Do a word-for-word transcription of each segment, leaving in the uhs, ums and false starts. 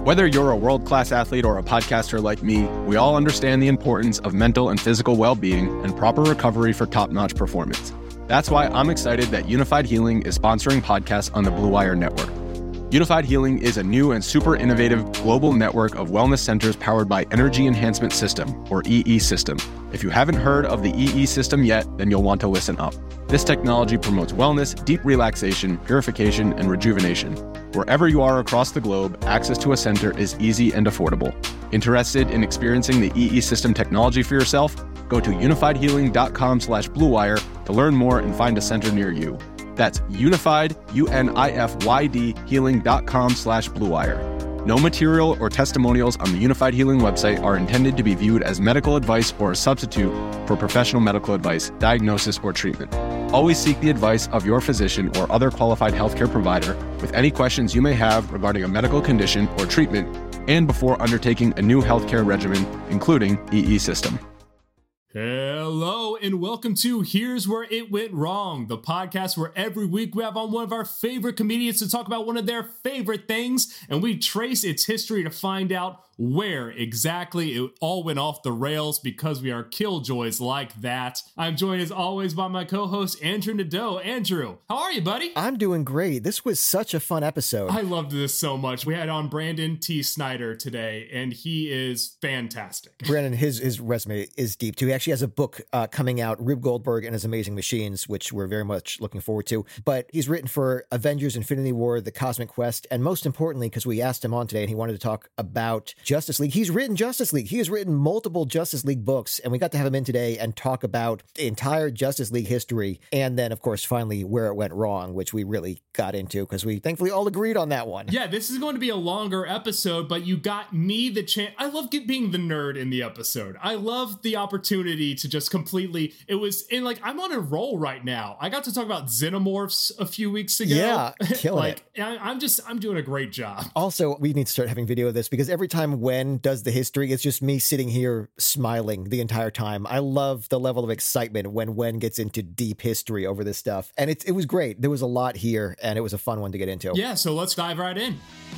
Whether you're a world-class athlete or a podcaster like me, we all understand the importance of mental and physical well-being and proper recovery for top-notch performance. That's why I'm excited that Unified Healing is sponsoring podcasts on the Blue Wire Network. Unified Healing is a new and super innovative global network of wellness centers powered by Energy Enhancement System, or E E System. If you haven't heard of the E E System yet, then you'll want to listen up. This technology promotes wellness, deep relaxation, purification, and rejuvenation. Wherever you are across the globe, access to a center is easy and affordable. Interested in experiencing the E E System technology for yourself? Go to unified healing dot com slash blue wire to learn more and find a center near you. That's unified, U N I F Y D, healing dot com slash blue wire. No material or testimonials on the Unified Healing website are intended to be viewed as medical advice or a substitute for professional medical advice, diagnosis, or treatment. Always seek the advice of your physician or other qualified healthcare provider with any questions you may have regarding a medical condition or treatment and before undertaking a new healthcare regimen, including E E System. Hello and welcome to Here's Where It Went Wrong, the podcast where every week we have on one of our favorite comedians to talk about one of their favorite things, and we trace its history to find out where exactly it all went off the rails because we are killjoys like that. I'm joined as always by my co-host Andrew Nadeau. Andrew, how are you, buddy? I'm doing great. This was such a fun episode. I loved this so much. We had on Brandon T. Snyder today, and he is fantastic. Brandon, his his resume is deep too. He actually has a book uh, coming out, Rube Goldberg and His Amazing Machines, which we're very much looking forward to. But he's written for Avengers, Infinity War, The Cosmic Quest, and most importantly, because we asked him on today and he wanted to talk about Justice League. He's written Justice League. He has written multiple Justice League books, and we got to have him in today and talk about the entire Justice League history, and then, of course, finally where it went wrong, which we really got into because we thankfully all agreed on that one. Yeah, this is going to be a longer episode, but you got me the chance. I love get, being the nerd in the episode. I love the opportunity to just completely, it was, in like, I'm on a roll right now. I got to talk about Xenomorphs a few weeks ago. Yeah, killing like, it. I, I'm just, I'm doing a great job. Also, we need to start having video of this because every time Wen does the history, it's just me sitting here smiling the entire time. I love the level of excitement when Wen gets into deep history over this stuff. And it, it was great. There was a lot here, and it was a fun one to get into. Yeah, so let's dive right in.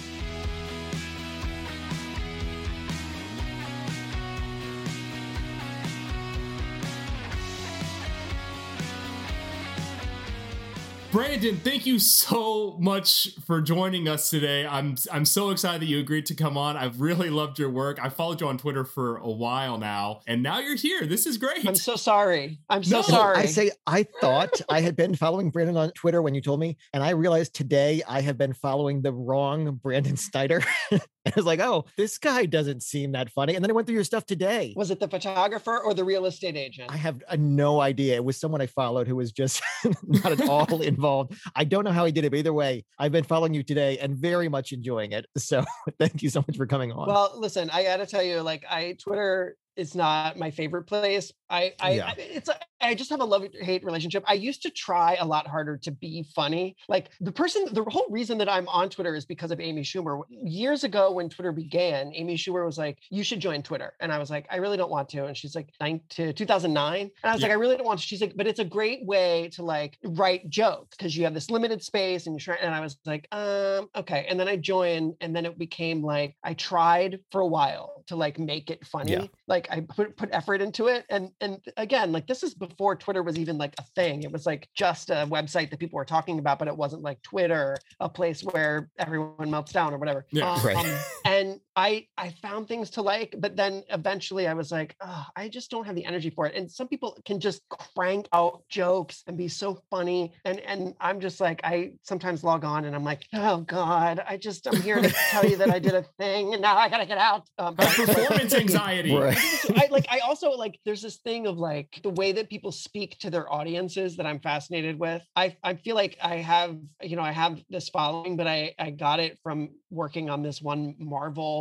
Brandon, thank you so much for joining us today. I'm I'm so excited that you agreed to come on. I've really loved your work. I followed you on Twitter for a while now, and now you're here. This is great. I'm so sorry. I'm so No, sorry. I say I thought I had been following Brandon on Twitter when you told me, and I realized today I have been following the wrong Brandon Snyder. I was like, oh, this guy doesn't seem that funny. And then I went through your stuff today. Was it the photographer or the real estate agent? I have uh, no idea. It was someone I followed who was just not at all involved. I don't know how he did it, but either way, I've been following you today and very much enjoying it. So thank you so much for coming on. Well, listen, I got to tell you, like, I Twitter is not my favorite place. I, I, Yeah. I it's, a, I just have a love-hate relationship. I used to try a lot harder to be funny. Like the person, the whole reason that I'm on Twitter is because of Amy Schumer. Years ago when Twitter began, Amy Schumer was like, you should join Twitter. And I was like, I really don't want to. And she's like, nine to two thousand nine. And I was Yeah. like, I really don't want to. She's like, but it's a great way to like write jokes because you have this limited space and you're trying. And I was like, um, okay. And then I joined, and then it became like, I tried for a while to like make it funny. Yeah. Like I put, put effort into it. And, and again, like this is before Twitter was even like a thing. It was like just a website that people were talking about, but it wasn't like Twitter, a place where everyone melts down or whatever. Yeah. Um, Right. and I, I found things to like, but then eventually I was like, oh, I just don't have the energy for it. And some people can just crank out jokes and be so funny. And, and I'm just like, I sometimes log on and I'm like, oh God, I just, I'm here to tell you that I did a thing and now I gotta get out. Um, but- Performance anxiety. Right. I like I also like there's this thing of like the way that people speak to their audiences that I'm fascinated with. I I feel like I have, you know, I have this following, but I I got it from working on this one Marvel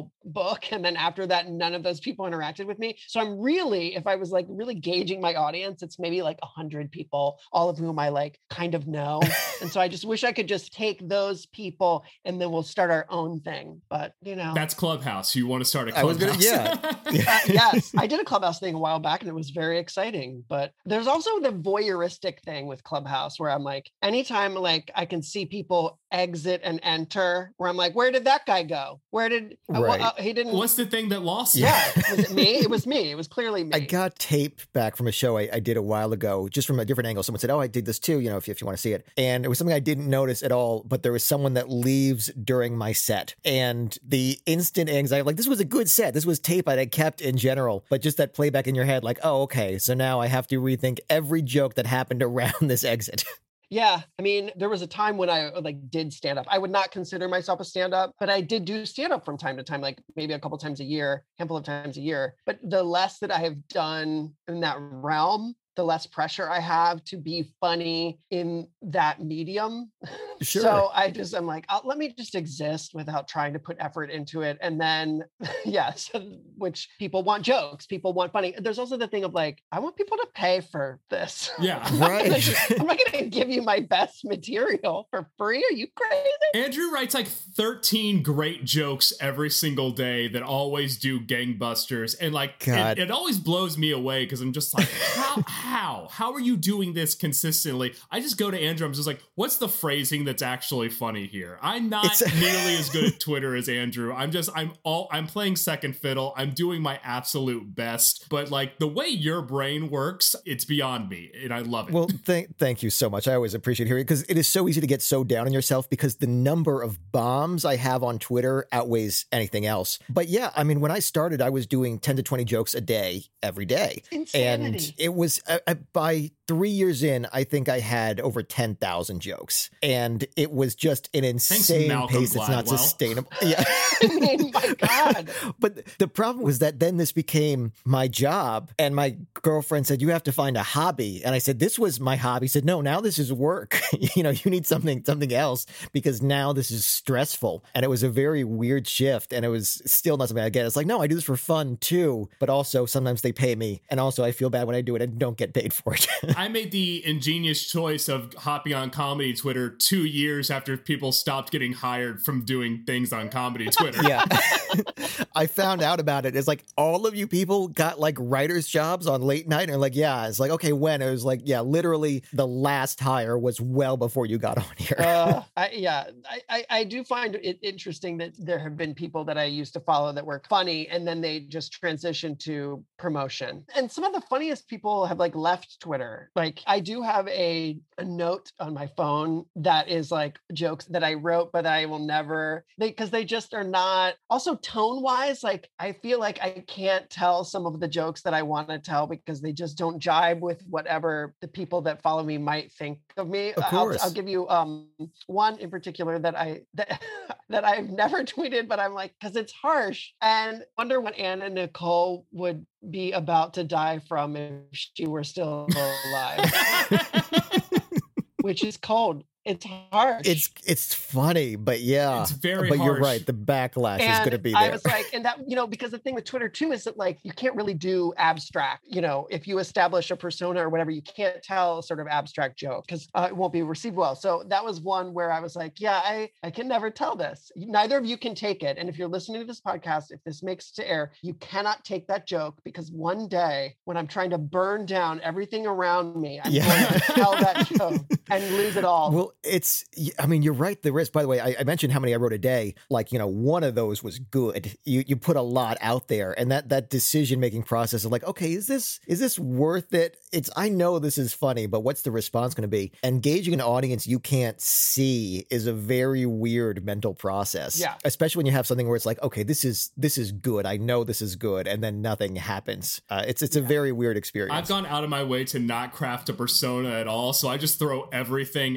whole book. And then after that, none of those people interacted with me. So I'm really, if I was like really gauging my audience, it's maybe like a hundred people, all of whom I like kind of know. And so I just wish I could just take those people and then we'll start our own thing. But you know, that's Clubhouse. You want to start a I was Clubhouse? gonna, yeah. uh, yes, I did a Clubhouse thing a while back and it was very exciting. But there's also the voyeuristic thing with Clubhouse where I'm like, anytime like I can see people exit and enter, where I'm like, where did that guy go? Where did uh, Right. well, uh, he didn't? What's the thing that lost? Yeah, was it me? It was me. It was clearly me. I got tape back from a show I, I did a while ago, just from a different angle. Someone said, oh, I did this too, you know, if, if you want to see it. And it was something I didn't notice at all, but there was someone that leaves during my set. And the instant anxiety, like this was a good set. This was tape I had kept in general, but just that playback in your head, like, oh, okay, so now I have to rethink every joke that happened around this exit. Yeah. I mean, there was a time when I like did stand up. I would not consider myself a stand up, but I did do stand up from time to time, like maybe a couple times a year, handful of times a year. But the less that I have done in that realm, the less pressure I have to be funny in that medium. Sure. So I just, I'm like, oh, let me just exist without trying to put effort into it. And then, yes, which people want jokes, people want funny. There's also the thing of like, I want people to pay for this. Yeah. I'm not Right. gonna- I'm not going to give you my best material for free. Are you crazy? Andrew writes like thirteen great jokes every single day that always do gangbusters. And like, God. it, it always blows me away because I'm just like, how, how, how are you doing this consistently? I just go to Andrew. I'm just like, what's the phrasing that's actually funny here? I'm not It's- nearly as good at Twitter as Andrew. I'm just, I'm all, I'm playing second fiddle. I'm doing my absolute best. But like the way your brain works, it's beyond me. And I love it. Well, thank thank you so much. I always appreciate hearing it because it is so easy to get so down on yourself because the number of bombs I have on Twitter outweighs anything else. But yeah, I mean, when I started, I was doing ten to twenty jokes a day every day. Insanity. And it was uh, uh, by three years in, I think I had over ten thousand jokes. And it was just an insane Malcolm pace that's not Gladwell. sustainable. Yeah. I mean, my God. But the problem was that then this became my job. And my girlfriend said, you have to find a hobby. And I said, this was my hobby. She said, no, now this is work. You know, you need something, something else because now this is stressful. And it was a very weird shift. And it was still not something I get. It's like, no, I do this for fun too. But also sometimes they pay me. And also I feel bad when I do it and don't get paid for it. I made the ingenious choice of hopping on comedy Twitter two years after people stopped getting hired from doing things on comedy Twitter. Yeah. I found out about it. It's like all of you people got like writers' jobs on late night. And like, yeah, it's like, okay, when? It was like, yeah, literally the last hire was well before you got on here. Uh, I, yeah, I, I, I do find it interesting that there have been people that I used to follow that were funny and then they just transitioned to promotion. And some of the funniest people have like left Twitter. Like I do have a, a note on my phone that is like jokes that I wrote, but I will never, because they, they just are not, also tone wise, like I feel like I can't tell some of the jokes that I want to tell because they just don't jibe with whatever the people that follow me might think of me. Of I'll, course. I'll give you um one in particular that I that, that I've never tweeted, but I'm like, because it's harsh. And wonder what Anna Nicole would be about to die from if she were still alive. Which is cold. It's harsh. It's it's funny, but yeah. It's very But you're harsh. right. The backlash is And going to be there. I was like, and that, you know, because the thing with Twitter too is that like, you can't really do abstract, you know, if you establish a persona or whatever, you can't tell sort of abstract joke because uh, it won't be received well. So that was one where I was like, yeah, I, I can never tell this. Neither of you can take it. And if you're listening to this podcast, if this makes it to air, you cannot take that joke because one day when I'm trying to burn down everything around me, I'm Yeah. going to tell that joke and lose it all. Well, it's, I mean, you're right. The risk, by the way, I, I mentioned how many I wrote a day. Like, you know, one of those was good. You you put a lot out there and that, that decision-making process of like, okay, is this, is this worth it? It's, I know this is funny, but what's the response going to be? Engaging an audience you can't see is a very weird mental process. Yeah. Especially when you have something where it's like, okay, this is, this is good. I know this is good. And then nothing happens. Uh, it's, it's a very weird experience. I've gone out of my way to not craft a persona at all. So I just throw everything out there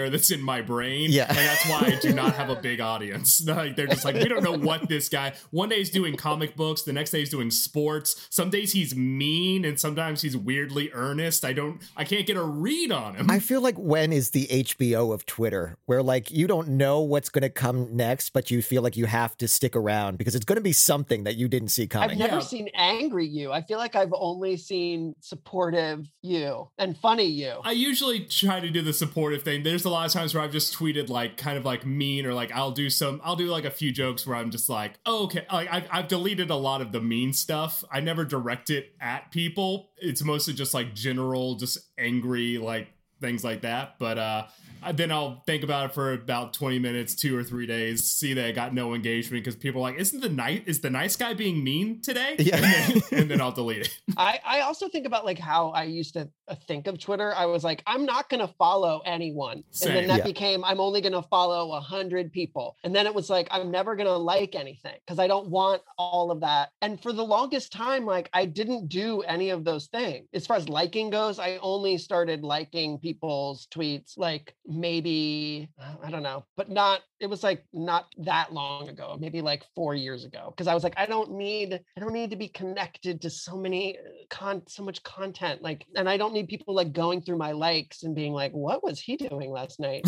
there that's in my brain. Yeah. And that's why I do not have a big audience. Like, they're just like, we don't know what this guy, one day he's doing comic books, the next day he's doing sports. Some days he's mean and sometimes he's weirdly earnest. I don't, I can't get a read on him. I feel like Wen is the H B O of Twitter, where like you don't know what's going to come next, but you feel like you have to stick around because it's going to be something that you didn't see coming. I've never Yeah. seen angry you. I feel like I've only seen supportive you and funny you. I usually try to do the supportive thing. There's a lot of times where I've just tweeted like kind of like mean, or like I'll do some, I'll do like a few jokes where I'm just like, oh, okay. Like I've, I've deleted a lot of the mean stuff. I never direct it at people. It's mostly just like general, just angry, like things like that. But uh, then I'll think about it for about twenty minutes, two or three days, see that I got no engagement because people are like, isn't the nice, is the nice guy being mean today? Yeah. And then, and then I'll delete it. I, I also think about like how I used to uh, think of Twitter. I was like, I'm not going to follow anyone. Same. And then that Yeah. became, I'm only going to follow a hundred people. And then it was like, I'm never going to like anything because I don't want all of that. And for the longest time, like I didn't do any of those things. As far as liking goes, I only started liking people's tweets like maybe, I don't know, but not, it was like not that long ago, maybe like four years ago. Because I was like, I don't need, I don't need to be connected to so many con, so much content. Like, and I don't need people like going through my likes and being like, what was he doing last night?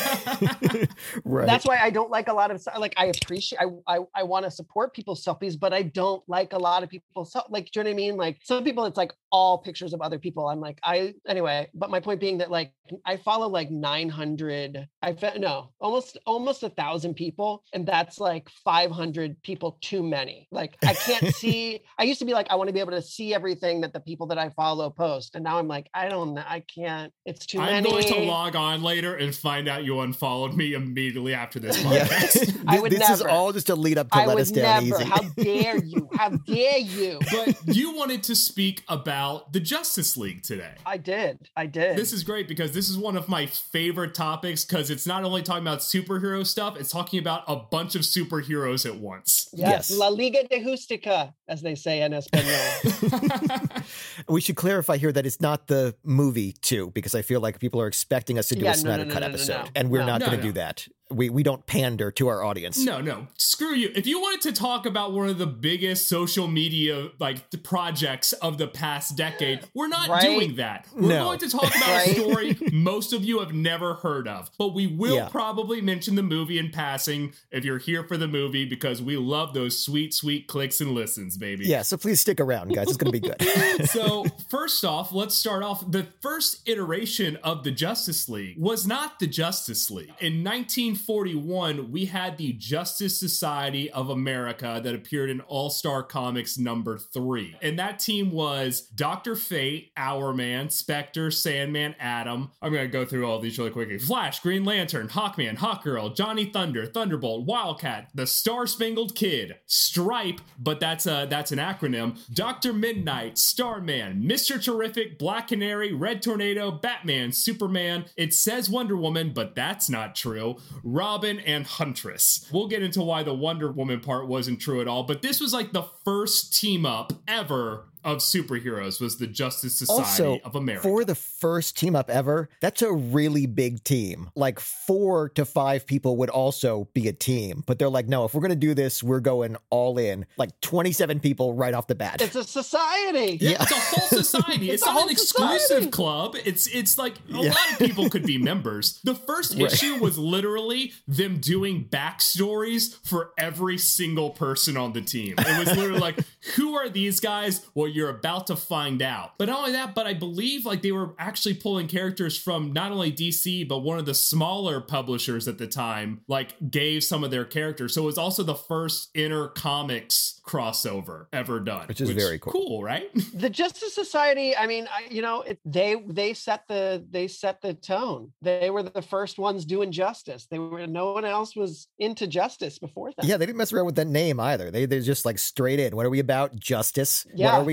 Right. That's why I don't like a lot of, like, I appreciate, I, I, I want to support people's selfies, but I don't like a lot of people's, like, do you know what I mean? Like some people, it's like all pictures of other people. I'm like, I, anyway, but my point being that like, I follow like nine hundred, I fe- no, almost, almost a thousand people. And that's like five hundred people too many. Like I can't see, I used to be like, I want to be able to see everything that the people that I follow post. And now I'm like, I don't know, I can't, it's too I'm many. going to log on later and find out you unfollowed me immediately after this podcast. Yeah. I would this is never. all just a lead up to I let would us down never. easy. How dare you? How dare you? But you wanted to speak about the Justice League today. I did. I did. This is great because this is one of my favorite topics because it's not only talking about superhero stuff, it's talking about a bunch of superheroes at once. yes. Yes. La Liga de Justica, as they say in Espanol. We should clarify here that it's not the movie too, because I feel like people are expecting us to do Yeah, a no, Snyder no, no, Cut no, no, episode, no. and we're No. not No, going to no. do that. We we don't pander to our audience. No, no, screw you. If you wanted to talk about one of the biggest social media like the projects of the past decade, we're not Right? doing that. We're No. going to talk about Right? a story most of you have never heard of, but we will Yeah. probably mention the movie in passing if you're here for the movie because we love those sweet, sweet clicks and listens, baby. Yeah, so please stick around, guys. It's going to be good. So first off, let's start off. The first iteration of the Justice League was not the Justice League. In nineteen forty-one, we had the Justice Society of America that appeared in All-Star Comics number three. And that team was Doctor Fate, Hourman, Spectre, Sandman, Atom. I'm going to go through all these really quickly. Flash, Green Lantern, Hawkman, Hawkgirl, Johnny Thunder, Thunderbolt, Wildcat, the Star-Spangled Kid, Stripe, but that's a that's an acronym, Doctor Midnight, Starman, Mister Terrific, Black Canary, Red Tornado, Batman, Superman. It says Wonder Woman, but that's not true. Robin and Huntress. We'll get into why the Wonder Woman part wasn't true at all, but this was like the first team up ever of superheroes was the Justice Society Also, of America. for the first team up ever, that's a really big team. Like four to five people would also be a team, but they're like, no, if we're going to do this, we're going all in. Like twenty-seven people right off the bat. It's a society. Yeah, Yeah. it's a whole society. It's, It's a not whole an exclusive society. club. It's it's like a Yeah. lot of people could be members. The first Right. issue was literally them doing backstories for every single person on the team. It was literally like, who are these guys? Well, you're about to find out. But not only that, but I believe like they were actually pulling characters from not only D C, but one of the smaller publishers at the time, like gave some of their characters. So it was also the first inner comics crossover ever done. Which is very cool. Cool, right? The Justice Society, I mean, I, you know, it, they they set the they set the tone. They were the first ones doing justice. They were no one else was into justice before that. Yeah, they didn't mess around with that name either. They they're just like straight in. What are we about? Justice. Yeah. What are we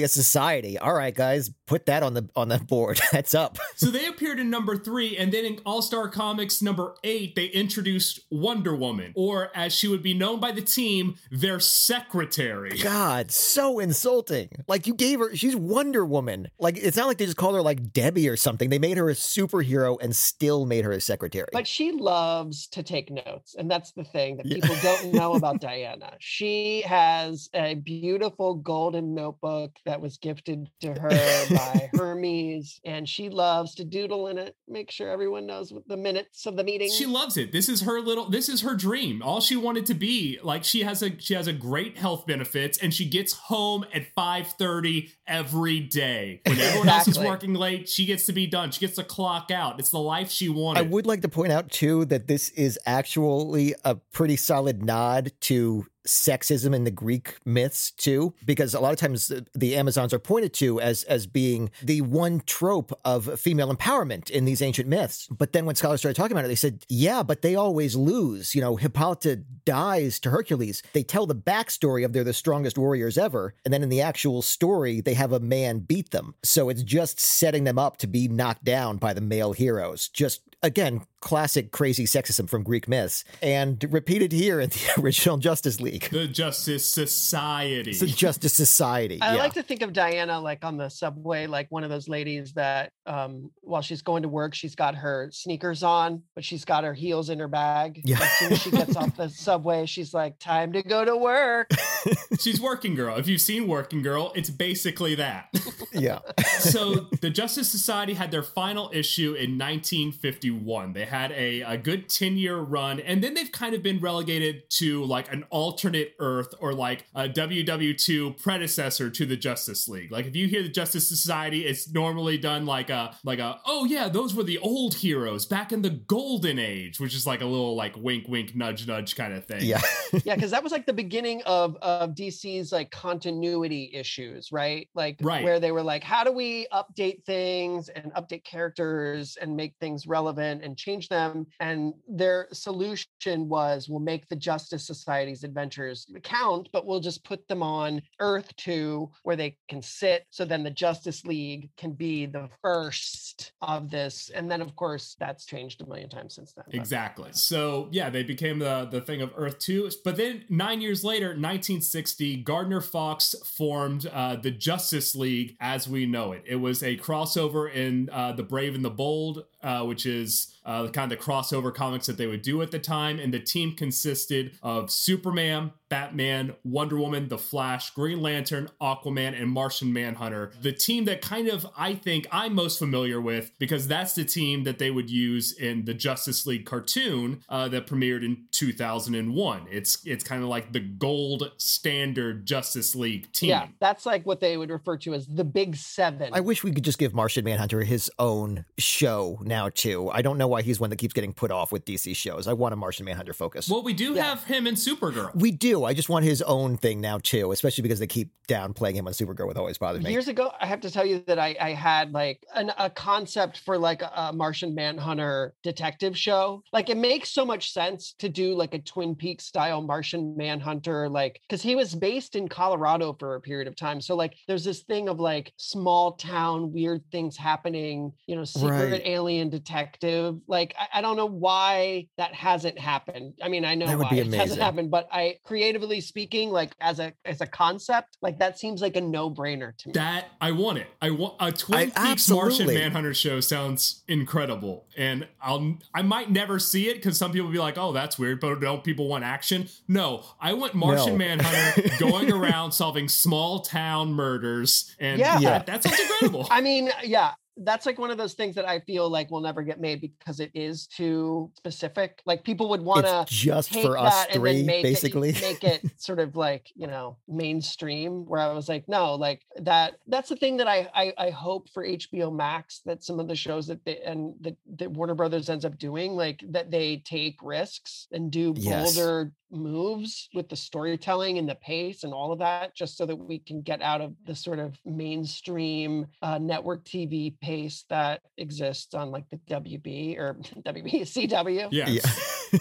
a society. All right, guys, put that on the on the board. That's up. So they appeared in number three, and then in All-Star Comics number eight, they introduced Wonder Woman, or as she would be known by the team, their secretary. God, so insulting. Like, you gave her, she's Wonder Woman. Like, it's not like they just called her like Debbie or something. They made her a superhero and still made her a secretary. But she loves to take notes. And that's the thing that people don't know about Diana. She has a beautiful golden notebook that was gifted to her by Hermes. And she loves to doodle in it, make sure everyone knows what the minutes of the meeting. She loves it. This is her little, this is her dream. All she wanted to be. Like, she has a, she has a great health benefits, and she gets home at five thirty every day. When everyone else is working late, she gets to be done. She gets to clock out. It's the life she wanted. I would like to point out, too, that this is actually a pretty solid nod to sexism in the Greek myths too, because a lot of times the Amazons are pointed to as as being the one trope of female empowerment in these ancient myths. But then when scholars started talking about it, they said, yeah, but they always lose. You know, Hippolyta dies to Hercules. They tell the backstory of they're the strongest warriors ever, and then in the actual story, they have a man beat them. So it's just setting them up to be knocked down by the male heroes. Just, again, classic crazy sexism from Greek myths, and repeated here in the original Justice League. The Justice Society. It's the Justice Society. I yeah. like to think of Diana like on the subway, like one of those ladies that um, while she's going to work, she's got her sneakers on, but she's got her heels in her bag. Yeah. As soon as she gets off the subway, she's like, time to go to work. She's Working Girl. If you've seen Working Girl, it's basically that. Yeah. So the Justice Society had their final issue in nineteen fifty-one. They had a, a good ten-year run, and then they've kind of been relegated to like an alternate Earth, or like a W W two predecessor to the Justice League. Like, if you hear the Justice Society, it's normally done like a like a oh yeah, those were the old heroes back in the golden age, which is like a little like wink wink nudge nudge kind of thing. Yeah. Yeah, because that was like the beginning of of D C's like continuity issues, right? Like Right. where they were like, how do we update things and update characters and make things relevant and change them? And their solution was, we'll make the Justice Society's adventures count, but we'll just put them on Earth two where they can sit. So then the Justice League can be the first of this. And then of course that's changed a million times since then. Exactly. So yeah, they became the, the thing of Earth two. But then nine years later, nineteen sixty, Gardner Fox formed uh, the Justice League as we know it. It was a crossover in uh, The Brave and the Bold, uh, which is uh, kind of the crossover comics that they would do at the time. And the team consisted of Superman, Batman, Wonder Woman, The Flash, Green Lantern, Aquaman, and Martian Manhunter. The team that kind of, I think, I'm most familiar with, because that's the team that they would use in the Justice League cartoon uh, that premiered in two thousand one. It's it's kind of like the gold standard Justice League team. Yeah, that's like what they would refer to as the Big Seven. I wish we could just give Martian Manhunter his own show now, too. I don't know why he's one that keeps getting put off with D C shows. I want a Martian Manhunter focus. Well, we do Yeah. have him in Supergirl. We do. I just want his own thing now, too, especially because they keep downplaying him on Supergirl, with always bothered me. Years ago, I have to tell you that I, I had like an, a concept for like a, a Martian Manhunter detective show. Like, it makes so much sense to do like a Twin Peaks style Martian Manhunter, like, because he was based in Colorado for a period of time. So like, there's this thing of like small town, weird things happening, you know, secret Right. alien detective. Like, I, I don't know why that hasn't happened. I mean, I know That would why be it hasn't amazing. happened, but I, creatively speaking, like as a as a concept, like that seems like a no-brainer to me. That I want it. I want a Twin I- Peaks Martian absolutely. Manhunter show. Sounds incredible, and I'll I might never see it because some people will be like, "Oh, that's weird," but don't people want action? No, I want Martian No. Manhunter going around solving small town murders, and Yeah. Yeah. that, that sounds incredible. I mean, yeah, that's like one of those things that I feel like will never get made because it is too specific. Like, people would want to It's just take for us that and three, then make basically. it, make it sort of like, you know, mainstream, where I was like, no, like that, that's the thing that I, I, I hope for H B O Max, that some of the shows that they, and that, that Warner Brothers ends up doing, like that they take risks and do Yes. bolder moves with the storytelling and the pace and all of that, just so that we can get out of the sort of mainstream uh, network T V pace that exists on like the W B or W B C W. Yes. Yeah.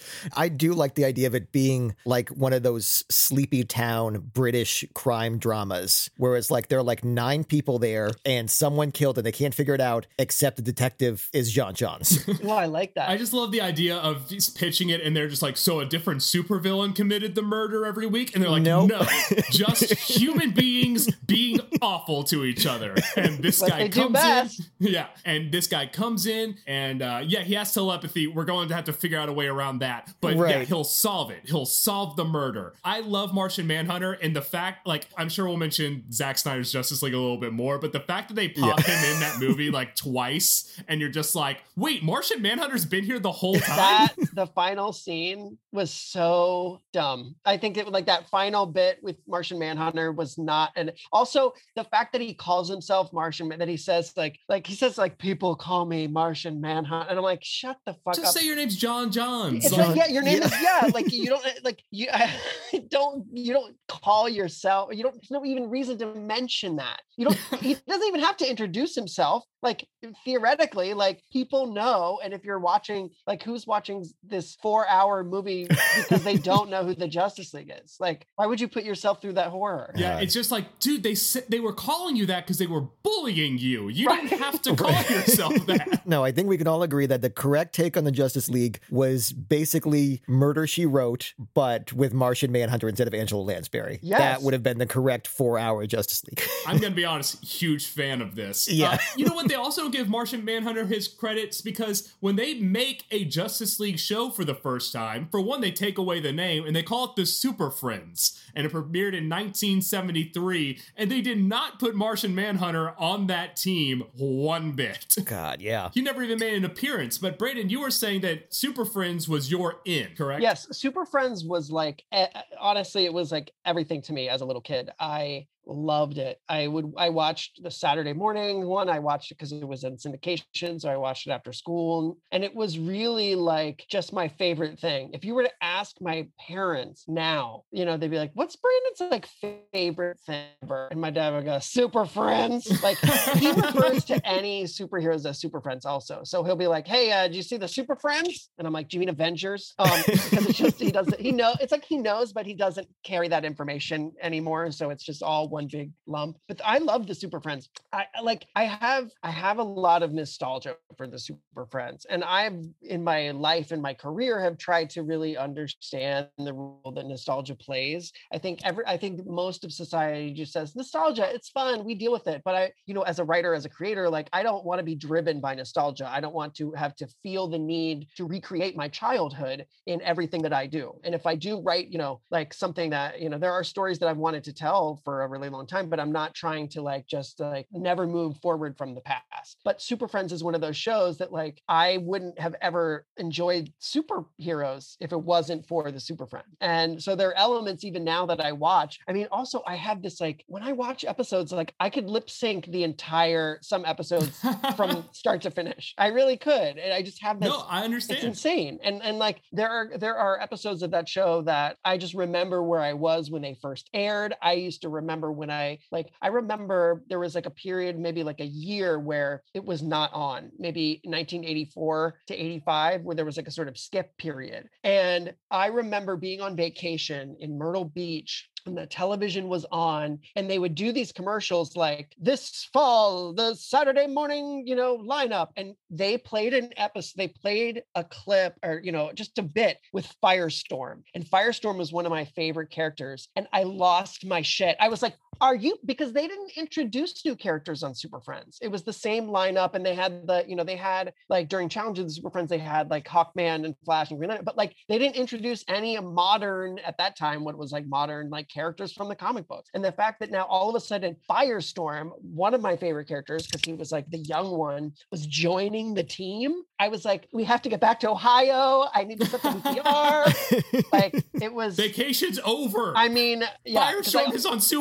I do like the idea of it being like one of those sleepy town British crime dramas, where it's like there are like nine people there and someone killed and they can't figure it out except the detective is John Johns. Well, I like that. I just love the idea of just pitching it and they're just like, so a different supervillain committed the murder every week? And they're like, Nope. no, just human beings being awful to each other. And this Like guy they do comes best. in. Yeah. And this guy comes in and uh, yeah, he has telepathy. We're going to have to figure out a way around that. But Right. yeah, he'll solve it. He'll solve the murder. I love Martian Manhunter, and the fact, like, I'm sure we'll mention Zack Snyder's Justice League a little bit more, but the fact that they pop Yeah. him in that movie like twice, and you're just like, wait, Martian Manhunter's been here the whole time? That the final scene was so dumb. I think it like that final bit with Martian Manhunter was not, and also the fact that he calls himself Martian, that he says like like he says like people call me Martian Manhunter, and I'm like, shut the fuck Just up. say your name's John Johns. It's Like, like, yeah, your name Yeah. is yeah. Like you don't like you don't you don't call yourself. You don't. There's no even reason to mention that. You don't. He doesn't even have to introduce himself. Like theoretically, like people know. And if you're watching, like who's watching this four-hour movie because they don't know who the Justice League is? Like, why would you put yourself through that horror? Yeah, God. it's just like, dude, they said they were calling you that because they were bullying you. You Right. don't have to call yourself that. No, I think we can all agree that the correct take on the Justice League was basically Murder, She Wrote, but with Martian Manhunter instead of Angela Lansbury. Yes. That would have been the correct four-hour Justice League. I'm gonna be honest, huge fan of this. Yeah. Uh, you know what? They also give Martian Manhunter his credits because when they make a Justice League show for the first time, for one, they take away the name and they call it the Super Friends, and it premiered in nineteen seventy-three, and they did not put Martian Manhunter on that team one bit. God, yeah. He never even made an appearance. But Brayden, you were saying that Super Friends was your in, correct? Yes, Super Friends was like eh, honestly, it was like everything to me as a little kid. I loved it. I would I watched the Saturday morning one. I watched it because it was in syndication, so I watched it after school, and it was really like just my favorite thing. If you were to ask my parents now, you know, they'd be like, "What's Brandon's like favorite thing ever?" And my dad would go, "Super Friends." Like he refers to any superheroes as Super Friends also. So he'll be like, "Hey, uh, did you see the Super Friends?" And I'm like, "Do you mean Avengers?" Um, because it's just he doesn't he know it's like he knows, but he doesn't carry that information anymore. So it's just all one big lump. But I love the Super Friends. I I like I have I have a lot of nostalgia for the Super Friends, and I've in my life and my career have tried to really understand the role that nostalgia plays. I think every I think most of society just says nostalgia, it's fun, we deal with it. But I, you know, as a writer, as a creator, like I don't want to be driven by nostalgia. I don't want to have to feel the need to recreate my childhood in everything that I do. And if I do write, you know, like something that, you know, there are stories that I've wanted to tell for a really long time, but I'm not trying to like just like never move forward from the past. But Super Friends is one of those shows that like I wouldn't have ever enjoyed superheroes if it wasn't for the Super Friends. And so there are elements even now that I watch. I mean, also I have this like when I watch episodes, like I could lip sync the entire some episodes from start to finish. I really could. And I just have this. No, I It's understand. insane. And and like there are there are episodes of that show that I just remember where I was when they first aired. I used to remember when I like I remember there was like a period, maybe like a year where it was not on, maybe nineteen eighty-four to eighty-five, where there was like a sort of skip period. And I remember being on vacation in Myrtle Beach and the television was on and they would do these commercials like this fall, the Saturday morning, you know, lineup. And they played an episode, they played a clip or, you know, just a bit with Firestorm. And Firestorm was one of my favorite characters. And I lost my shit. I was like, are you, because they didn't introduce new characters on Super Friends. It was the same lineup. And they had the, you know, they had like during Challenge of the Super Friends, they had like Hawkman and Flash and Green Lantern, but like they didn't introduce any modern, at that time, what was like modern, like characters from the comic books. And the fact that now all of a sudden Firestorm, one of my favorite characters, because he was like the young one, was joining the team. I was like, we have to get back to Ohio. I need to set the V C R. Like it was Vacation's over. I mean, yeah, 'cause Firestorm I- is on Super Friends.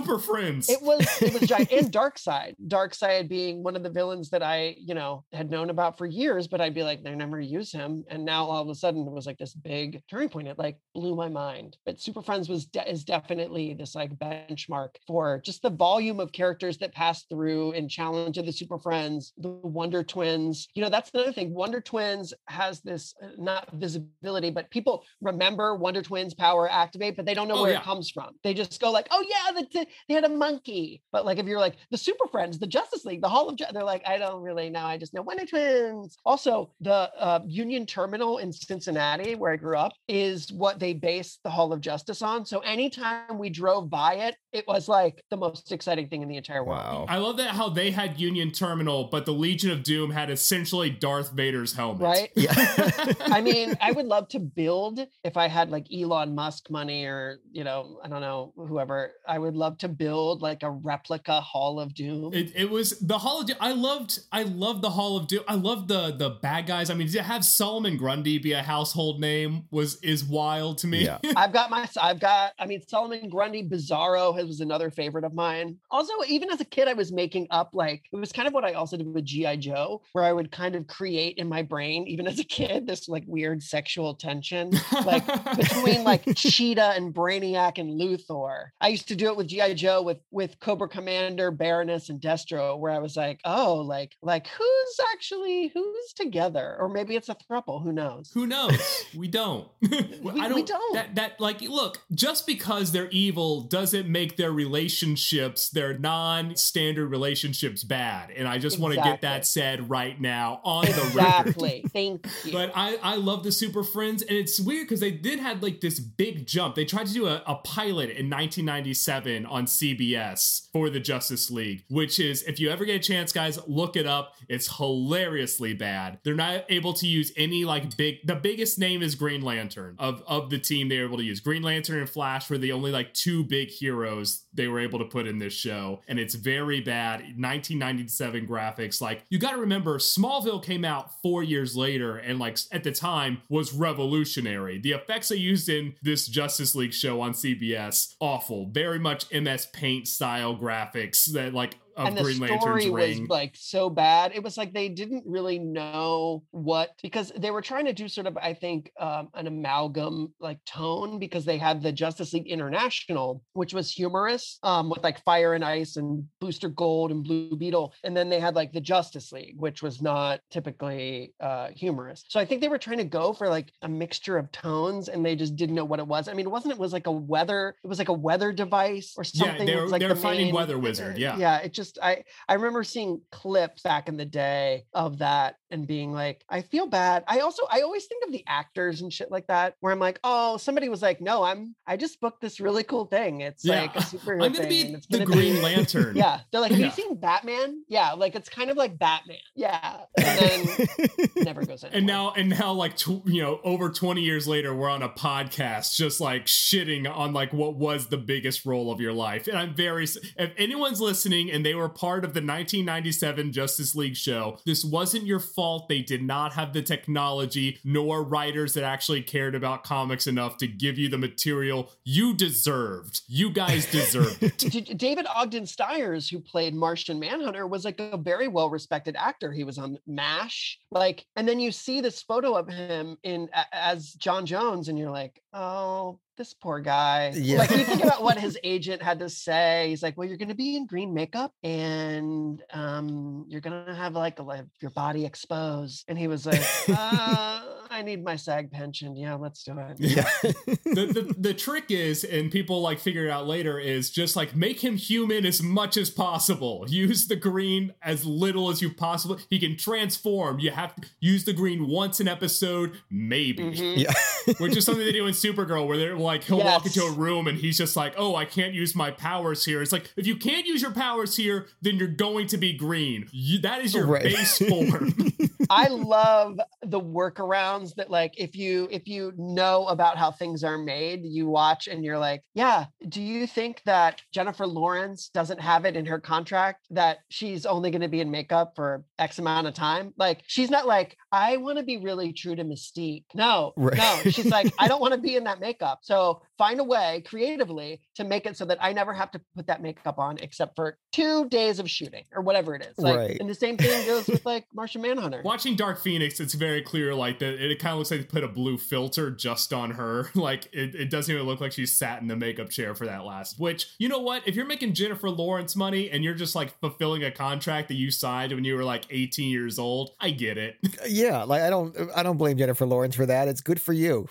Twins. It was it was giant. And Darkseid. Darkseid being one of the villains that I, you know, had known about for years, but I'd be like, they never use him. And now all of a sudden it was like this big turning point. It like blew my mind. But Super Friends was de- is definitely this like benchmark for just the volume of characters that passed through in Challenge of the Super Friends, the Wonder Twins. You know, that's another thing. Wonder Twins has this uh, not visibility, but people remember Wonder Twins power activate, but they don't know Oh, where yeah. it comes from. They just go like, oh yeah, the, the, they had a monkey. But like if you're like the Super Friends, the Justice League, the Hall of Justice, they're like, I don't really know. I just know Wonder Twins. Also, the uh, Union Terminal in Cincinnati, where I grew up, is what they based the Hall of Justice on. So anytime we drove by it, it was like the most exciting thing in the entire world. Wow. I love that how they had Union Terminal, but the Legion of Doom had essentially Darth Vader's helmet. Right? Yeah. I mean, I would love to build, if I had like Elon Musk money or, you know, I don't know, whoever, I would love to build like a replica Hall of Doom. It, it was the Hall of Doom. I loved, I loved the Hall of Doom. I loved the the bad guys. I mean, to have Solomon Grundy be a household name was is wild to me. Yeah. I've got my, I've got, I mean, Solomon Grundy, Bizarro was another favorite of mine. Also, even as a kid, I was making up like, it was kind of what I also did with G I. Joe, where I would kind of create in my brain, even as a kid, this like weird sexual tension, like between like Cheetah and Brainiac and Luthor. I used to do it with G I. Joe with, with Cobra Commander, Baroness, and Destro, where I was like, oh, like, like who's actually, who's together? Or maybe it's a throuple, who knows? Who knows? We don't. We, I don't. we don't. That that like look, just because they're evil doesn't make their relationships, their non-standard relationships, bad. And I just want to get Exactly. that said right now on the record. Exactly. Thank you. But I, I love the Super Friends, and it's weird because they did have like this big jump. They tried to do a, a pilot in nineteen ninety-seven on C B S for the Justice League, which is, if you ever get a chance, guys, look it up. It's hilariously bad. They're not able to use any like big, the biggest name is Green Lantern of, of the team they were able to use. Green Lantern and Flash were the only like two big heroes they were able to put in this show, and it's very bad. nineteen ninety-seven graphics. Like, you got to remember, Smallville came out four years later, and like at the time was revolutionary. The effects they used in this Justice League show on C B S, awful. Very much M S Paint style graphics that like of and the Green story Lantern's was ring. like so bad. It was like they didn't really know what, because they were trying to do sort of, I think, um, an amalgam like tone, because they had the Justice League International, which was humorous, um, with like Fire and Ice and Booster Gold and Blue Beetle, and then they had like the Justice League, which was not typically uh, humorous. So I think they were trying to go for like a mixture of tones, and they just didn't know what it was. I mean, it wasn't. It was like a weather. It was like a weather device or Yeah, something. they It were, was, like, they were the finding main- Weather Wizard. Yeah. yeah. It just I I remember seeing clips back in the day of that and being like, I feel bad. I also I always think of the actors and shit like that, where I'm like, oh, somebody was like, no, I'm I just booked this really cool thing. It's Yeah. like a superhero I'm gonna thing, be and it's the gonna Green be... Lantern. Yeah, they're like, have Yeah. you seen Batman? Yeah, like it's kind of like Batman. Yeah, and then never goes anywhere. And now, and now, like tw- you know, over twenty years later, we're on a podcast just like shitting on like what was the biggest role of your life. And I'm very, if anyone's listening and they were part of the nineteen ninety-seven Justice League show, this wasn't your fault. They did not have the technology nor writers that actually cared about comics enough to give you the material you deserved. You guys deserved it. D- David Ogden Stiers, who played Martian Manhunter, was like a very well-respected actor. He was on MASH, like, and then you see this photo of him in a- as John Jones, and you're like, oh, this poor guy. Yeah. Like, you think about what his agent had to say. He's like, well, you're going to be in green makeup, and um, you're going to have like, a, like your body exposed. And he was like, uh, I need my SAG pension. Yeah, let's do it. Yeah. the, the the trick is, and people like figure it out later, is just like make him human as much as possible. Use the green as little as you possibly. He can transform. You have to use the green once an episode, maybe. Mhm. Yeah. Which is something they do in Supergirl, where they're like, he'll walk Yes. into a room and he's just like, oh, I can't use my powers here. It's like, if you can't use your powers here, then you're going to be green. You, that is your Right. base form. I love the workarounds that, like, if you if you know about how things are made, you watch and you're like, yeah, do you think that Jennifer Lawrence doesn't have it in her contract that she's only going to be in makeup for X amount of time? Like, she's not like, I want to be really true to Mystique. No, Right. no. She's like, I don't want to be in that makeup. So find a way creatively to make it so that I never have to put that makeup on except for two days of shooting or whatever it is. Like, Right. and the same thing goes with like Martian Manhunter. Watching Dark Phoenix, it's very clear like that it, it kind of looks like they put a blue filter just on her. Like it, it doesn't even look like she sat in the makeup chair for that last, which, you know what, if you're making Jennifer Lawrence money and you're just like fulfilling a contract that you signed when you were like eighteen years old, I get it. Yeah, like I don't I don't blame Jennifer Lawrence for that. It's good for you.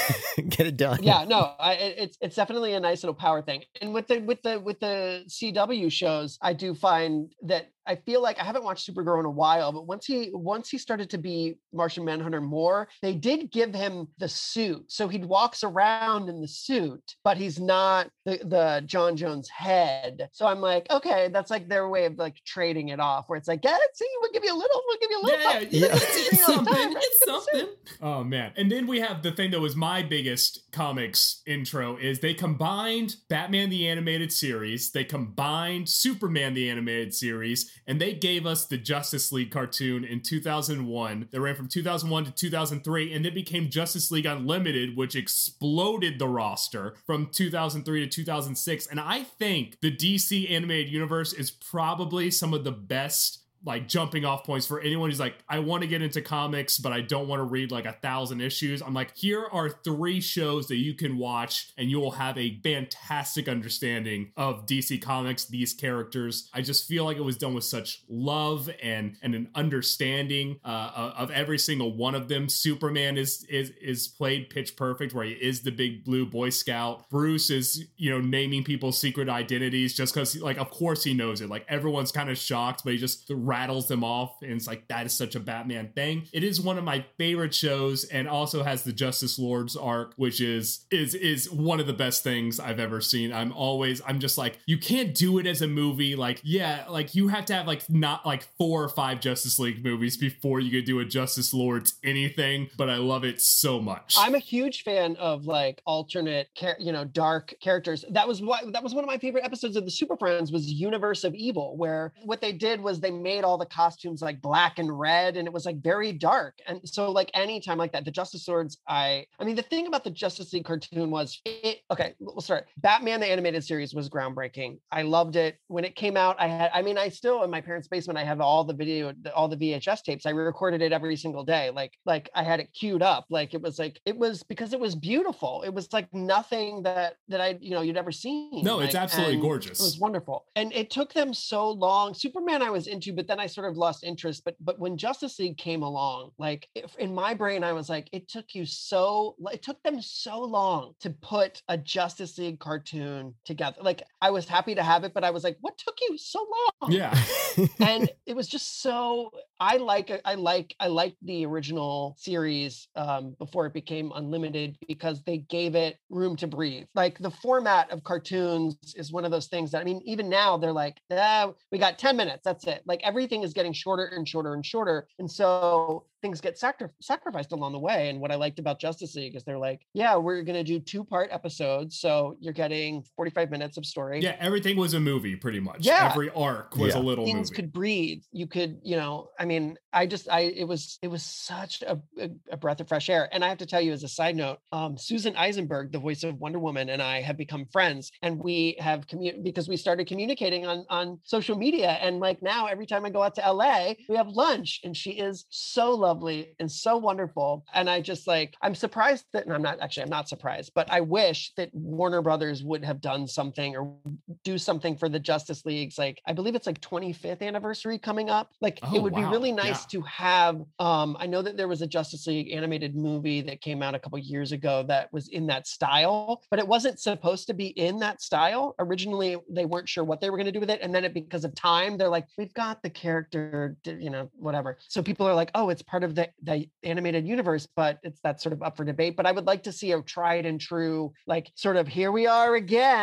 Get it done. Yeah, no, I, it's it's definitely a nice little power thing. And with the with the with the C W shows, I do find that I feel like I haven't watched Supergirl in a while, but once he once he started to be Martian Manhunter more, they did give him the suit. So he walks around in the suit, but he's not the, the John Jones head. So I'm like, okay, that's like their way of like trading it off, where it's like, yeah, see, we'll give you a little, we'll give you a little. Yeah, buck. yeah, It's it's something. time, right? It's Give us a something. Oh man. And then we have the thing that was my biggest comics intro is they combined Batman the Animated Series, they combined Superman the Animated Series, and they gave us the Justice League cartoon in two thousand one that ran from two thousand one to two thousand three, and it became Justice League Unlimited, which exploded the roster from two thousand three to two thousand six. And I think the D C animated universe is probably some of the best like jumping off points for anyone who's like, I want to get into comics, but I don't want to read like a thousand issues. I'm like, here are three shows that you can watch and you will have a fantastic understanding of D C Comics, these characters. I just feel like it was done with such love and, and an understanding uh, of every single one of them. Superman is, is, is played pitch perfect, where he is the big blue Boy Scout. Bruce is, you know, naming people's secret identities just because, like, of course he knows it. Like, everyone's kind of shocked, but he just rattles them off, and it's like, that is such a Batman thing. It is one of my favorite shows, and also has the Justice Lords arc, which is is is one of the best things I've ever seen. I'm always I'm just like, you can't do it as a movie. Like, yeah, like you have to have like not like four or five Justice League movies before you could do a Justice Lords anything, but I love it so much. I'm a huge fan of like alternate, char- you know, dark characters. That was what that was one of my favorite episodes of the Super Friends, was Universe of Evil, where what they did was they made all the costumes like black and red, and it was like very dark. And so like anytime like that, the Justice Lords, I I mean, the thing about the Justice League cartoon was it, okay, we'll start. Batman the Animated Series was groundbreaking. I loved it. When it came out, I had, I mean, I still in my parents' basement, I have all the video, all the V H S tapes. I recorded it every single day. Like, like I had it queued up. Like it was like, it was because it was beautiful. It was like nothing that, that I, you know, you'd ever seen. No, like, it's absolutely gorgeous. It was wonderful. And it took them so long. Superman I was into, but then I sort of lost interest. But but when Justice League came along, like if, in my brain, I was like, it took you so, it took them so long to put a Justice League cartoon together. Like I was happy to have it, but I was like, what took you so long? Yeah. And it was just so, I like, I like, I liked the original series um, before it became Unlimited, because they gave it room to breathe. Like the format of cartoons is one of those things that, I mean, even now they're like, ah, we got ten minutes, that's it. Like everything is getting shorter and shorter and shorter. And so things get sacri- sacrificed along the way. And what I liked about Justice League is they're like, yeah, we're going to do two part episodes. So you're getting forty-five minutes of story. Yeah, everything was a movie pretty much. Yeah. Every arc was Yeah. a little Things movie. could breathe. You could, you know, I mean, I just, I, it was, it was such a, a, a breath of fresh air. And I have to tell you, as a side note, um, Susan Eisenberg, the voice of Wonder Woman, and I have become friends, and we have commu- because we started communicating on, on social media. And like now, every time I go out to L A, we have lunch, and she is so lovely and so wonderful. And I just like, I'm surprised that, and I'm not actually, I'm not surprised, but I wish that Warner Brothers would have done something or do something for the Justice League's, like, I believe it's like twenty-fifth anniversary coming up. Like Oh, it would be wow. really nice Yeah. to have, um, I know that there was a Justice League animated movie that came out a couple years ago that was in that style, but it wasn't supposed to be in that style. Originally, they weren't sure what they were going to do with it. And then it, because of time, they're like, we've got the character, you know, whatever. So people are like, oh, it's part of the, the animated universe, but it's that's sort of up for debate. But I would like to see a tried and true, like sort of, here we are again.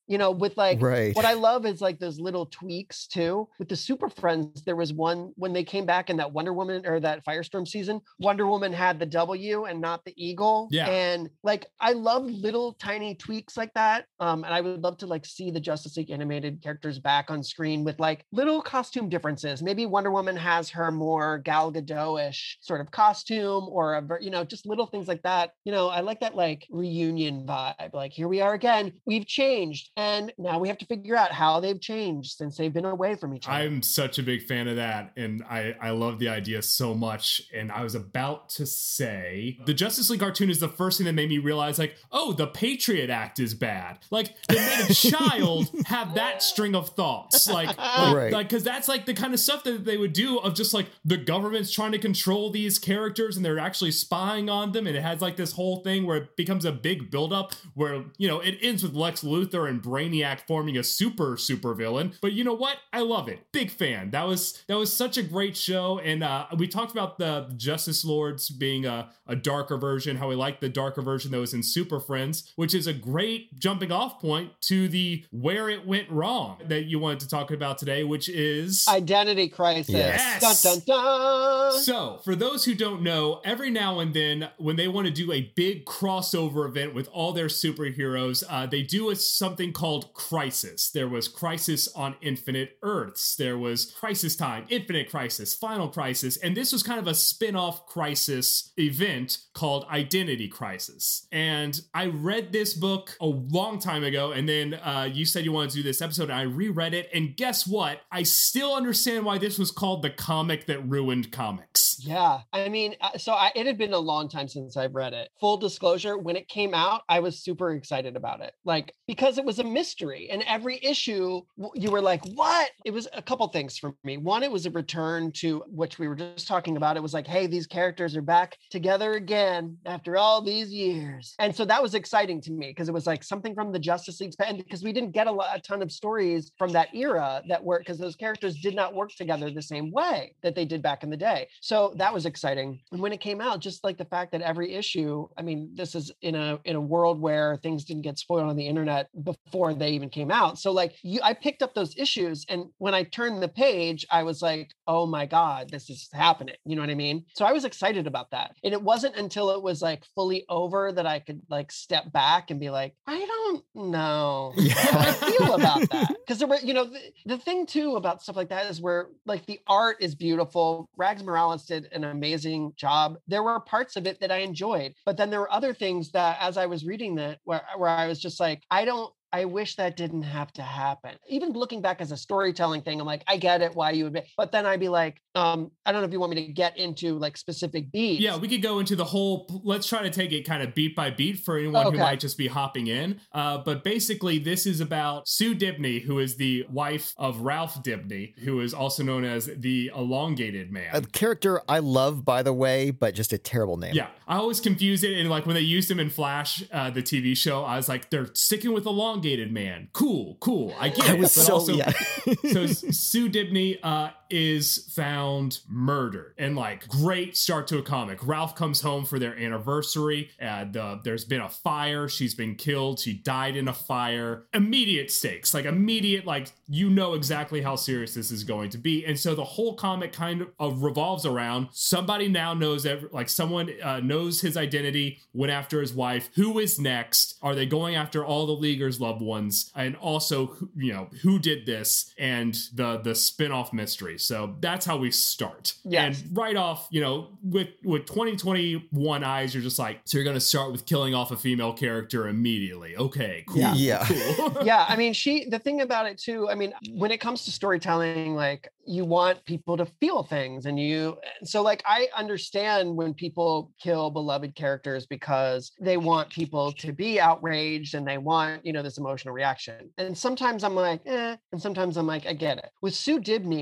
you know, with like, Right. what I love is like those little tweaks too. With the Super Friends, there was one when they came back in that Wonder Woman or that Firestorm season, Wonder Woman had the W and not the eagle. Yeah. And like, I love little tiny tweaks like that. Um, and I would love to like see the Justice League animated characters back on screen with like little costume differences. Maybe Wonder Woman has her more Gal Gadot-ish sort of costume, or a, ver- you know, just little things like that. You know, I like that like reunion vibe. Like, here we are again. We've changed, and now we have to figure out how they've changed since they've been away from each other. I'm such a big fan of that, and I, I love the idea so much. And I was about to say, the Justice League cartoon is the first thing that made me realize, like, oh, the Patriot Act is bad. Like, they made a child have that string of thoughts. Like, like, Right. like, because that's like the kind of stuff that they would do of just like the government's trying to control these characters and they're actually spying on them. And it has like this whole thing where it becomes a big buildup where, you know, it ends with Lex Luthor and Brainiac forming a super, super villain. But you know what? I love it. Big fan. That was that was such a great show. And uh, we talked about the Justice Lords being a, a darker version, how we like the darker version that was in Super Friends, which is a great jumping off point to the where it went wrong that you wanted to talk about today, which is Identity Crisis. Yes. Dun, dun, dun. So, for those who don't know, every now and then, when they want to do a big crossover event with all their superheroes, uh, they do a, something called Crisis. There was Crisis on Infinite Earths. There was Crisis Time, Infinite Crisis, Final Crisis, and this was kind of a spin-off Crisis event called Identity Crisis. And I read this book a long time ago, and then uh, you said you wanted to do this episode, and I reread it, and guess what? I still understand why this was called the comic that ruined comics. Yeah, I mean, uh, so I, it had been a long time since I've read it. Full disclosure, when it came out, I was super excited about it, like because it was a mystery, and every issue w- you were like, "What?" It was a couple things for me. One, it was a return to which we were just talking about. It was like, "Hey, these characters are back together again after all these years," and so that was exciting to me because it was like something from the Justice League's and because we didn't get a, lot, a ton of stories from that era that were because those characters did not work together the same way that they did back in the day. So that was exciting. And when it came out, just like the fact that every issue, I mean, this is in a in a world where things didn't get spoiled on the internet before they even came out. So like you, I picked up those issues, and when I turned the page, I was like, oh my God, this is happening. You know what I mean? So I was excited about that. And it wasn't until it was like fully over that I could like step back and be like, I don't know how I feel about that. Because there were, you know, the, the thing too about stuff like that is where like the art is beautiful. Rags Morales did an amazing job. There were parts of it that I enjoyed, but then there were other things that as I was reading that where, where I was just like, I don't, I wish that didn't have to happen. Even looking back as a storytelling thing, I'm like, I get it why you would be, but then I'd be like, um, I don't know if you want me to get into like specific beats. Yeah, we could go into the whole, let's try to take it kind of beat by beat for anyone Okay. who might just be hopping in. Uh, but basically, this is about Sue Dibney, who is the wife of Ralph Dibney, who is also known as the Elongated Man. A character I love, by the way, but just a terrible name. Yeah, I always confuse it. And like when they used him in Flash, uh, the T V show, I was like, they're sticking with Elongated Man. Cool, cool. I get I it. was But so, also, yeah. so Sue Dibney uh, is found murdered, and like great start to a comic. Ralph comes home for their anniversary, and uh, there's been a fire. She's been killed. She died in a fire. Immediate stakes, like immediate, like you know exactly how serious this is going to be. And so the whole comic kind of uh, revolves around somebody now knows every, like someone uh, knows his identity, went after his wife. Who is next? Are they going after all the Leaguer's loved ones? And also, you know, who did this and the the spin-off mystery. So that's how we start. Yes. And right off, you know, with with twenty twenty-one eyes, you're just like, so you're going to start with killing off a female character immediately. Okay, cool. Yeah. Yeah. Cool. Yeah, I mean, she, the thing about it too, I mean, when it comes to storytelling, like you want people to feel things and you, so like, I understand when people kill beloved characters because they want people to be outraged and they want, you know, this emotional reaction. And sometimes I'm like, eh, and sometimes I'm like, I get it. With Sue Dibney,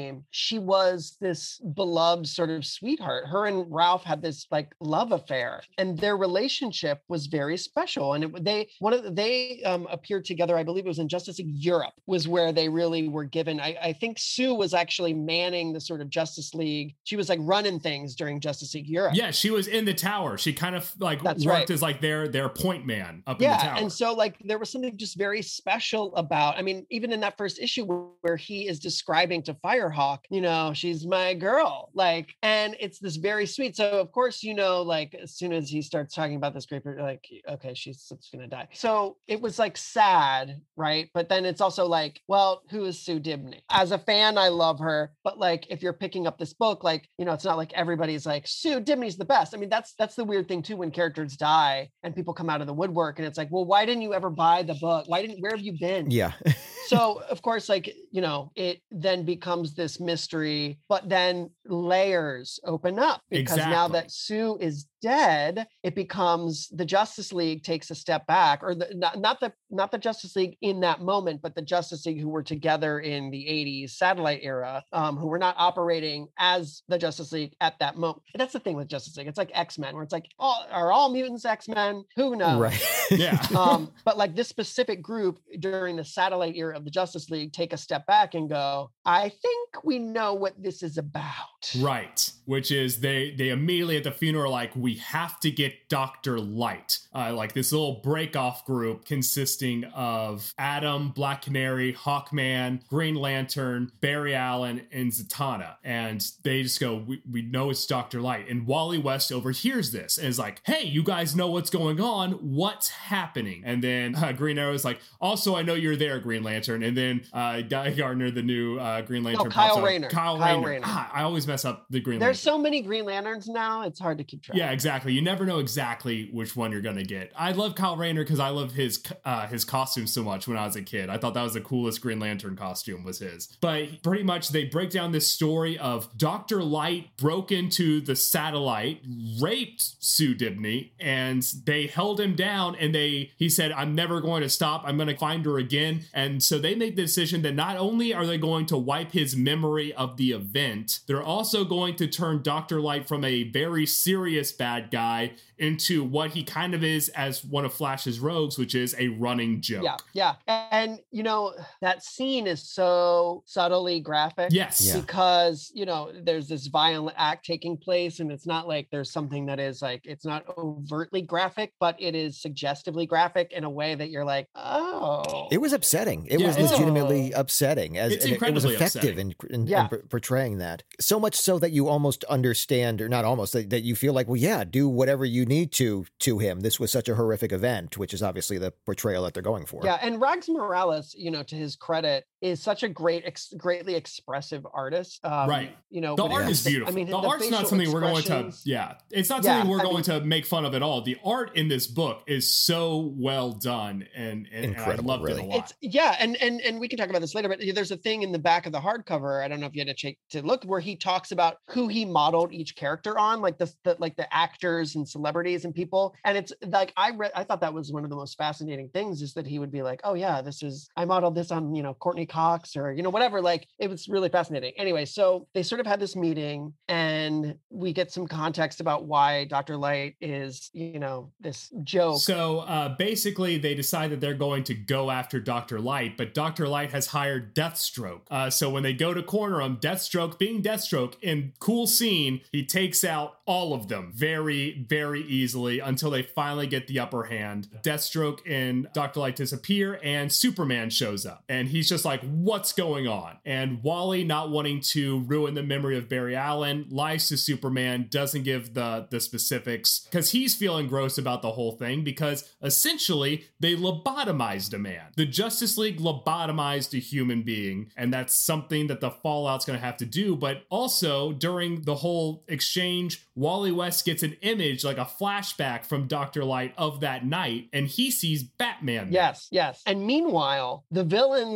she was this beloved sort of sweetheart. Her and Ralph had this like love affair, and their relationship was very special. And it, they one of the, they um, appeared together. I believe it was in Justice League Europe was where they really were given. I, I think Sue was actually manning the sort of Justice League. She was like running things during Justice League Europe. Yeah, she was in the tower. She kind of like That's worked right. as like their their point man up yeah, in the tower. And so like there was something just very special about, I mean, even in that first issue where he is describing to Firehawk, you know, she's my girl, like, and it's this very sweet. So of course, you know, like as soon as he starts talking about this creeper, like, okay, she's, she's gonna die. So it was like sad, right? But then it's also like, well, who is Sue Dibney? As a fan, I love her, but like if you're picking up this book, like, you know, it's not like everybody's like, Sue Dibney's the best. I mean, that's that's the weird thing too, when characters die and people come out of the woodwork and it's like, well, why didn't you ever buy the book? Why didn't, where have you been? Yeah. So of course, like, you know, it then becomes this mystery, but then layers open up because Exactly. now that Sue is dead, it becomes the Justice League takes a step back, or the, not, not the not the Justice League in that moment, but the Justice League who were together in the eighties satellite era, um, who were not operating as the Justice League at that moment. And that's the thing with Justice League. It's like X-Men, where it's like, all, are all mutants X-Men? Who knows? Right. Yeah. um, but like this specific group during the satellite era of the Justice League take a step back and go, I think we know what this is about. Right, which is they they immediately at the funeral are like, we have to get Doctor Light, uh, like this little break-off group consisting of Adam, Black Canary, Hawkman, Green Lantern, Barry Allen, and Zatanna, and they just go, we, we know it's Doctor Light, and Wally West overhears this and is like, hey, you guys know what's going on, what's happening? And then uh, Green Arrow is like, also I know you're there, Green Lantern, and then uh, Guy Gardner, the new uh, Green Lantern, no, Kyle pops up. Rayner. Kyle, Kyle Rayner. Rayner. Ah, I always mess up the Green There's Lantern. so many Green Lanterns now, it's hard to keep track. Yeah, exactly. You never know exactly which one you're gonna get. I love Kyle Rayner because I love his uh, his costume so much when I was a kid. I thought that was the coolest Green Lantern costume was his. But pretty much they break down this story of Doctor Light broke into the satellite, raped Sue Dibney, and they held him down, and they he said, I'm never going to stop. I'm going to find her again. And so they made the decision that not only are they going to wipe his memory of the event, they're also going to turn Doctor Light from a very serious bad guy into what he kind of is as one of Flash's rogues, which is a running joke. Yeah, yeah. And, you know, that scene is so subtly graphic. Yes. Yeah. Because, you know, there's this violent act taking place, and it's not like there's something that is like, it's not overtly graphic, but it is suggestively graphic in a way that you're like, oh. It was upsetting. It Yeah, was it's- legitimately upsetting. As It's and it- it was incredibly effective in, in, Yeah. in p- portraying that. So much so that you almost understand, or not almost, that, that you feel like, well, yeah, do whatever you need to to him. This was such a horrific event, which is obviously the portrayal that they're going for. Yeah, and Rags Morales, you know, to his credit, is such a great, ex- greatly expressive artist. Um, Right. You know, The when it art comes is to- beautiful. I mean, the, the art's not facial something we're going to, expressions- yeah, it's not Yeah, something we're I going mean- to make fun of at all. The art in this book is so well done, and, and, and I Incredible, loved really. it a lot. It's yeah, and and and we can talk about this later, but there's a thing in the back of the hardcover. I don't know if you had to check to look, where he talks about who he modeled each character on, like the, the like the actors and celebrities and people. And it's like I read, I thought that was one of the most fascinating things, is that he would be like, oh yeah, this is I modeled this on, you know, Courtney Cox, or you know, whatever. Like it was really fascinating. Anyway, so they sort of had this meeting, and we get some context about why Doctor Light is, you know, this joke. So uh, basically, they decide that they're going to go after Doctor Light, but Doctor Light has hired Deathstroke. Uh, so when they go to corner him, Deathstroke, being Deathstroke, in cool scene, he takes out all of them very, very easily until they finally get the upper hand. Deathstroke and Doctor Light disappear, and Superman shows up. And he's just like, what's going on? And Wally, not wanting to ruin the memory of Barry Allen, lies to Superman, doesn't give the, the specifics, because he's feeling gross about the whole thing, because essentially they lobotomized a man. The Justice League lobotomized a human being, and that's something that the Fallout's going to have to do. But also, during the whole exchange, Wally West gets an image, like a flashback from Doctor Light of that night, and he sees Batman. Yes, yes. And meanwhile, the villains are all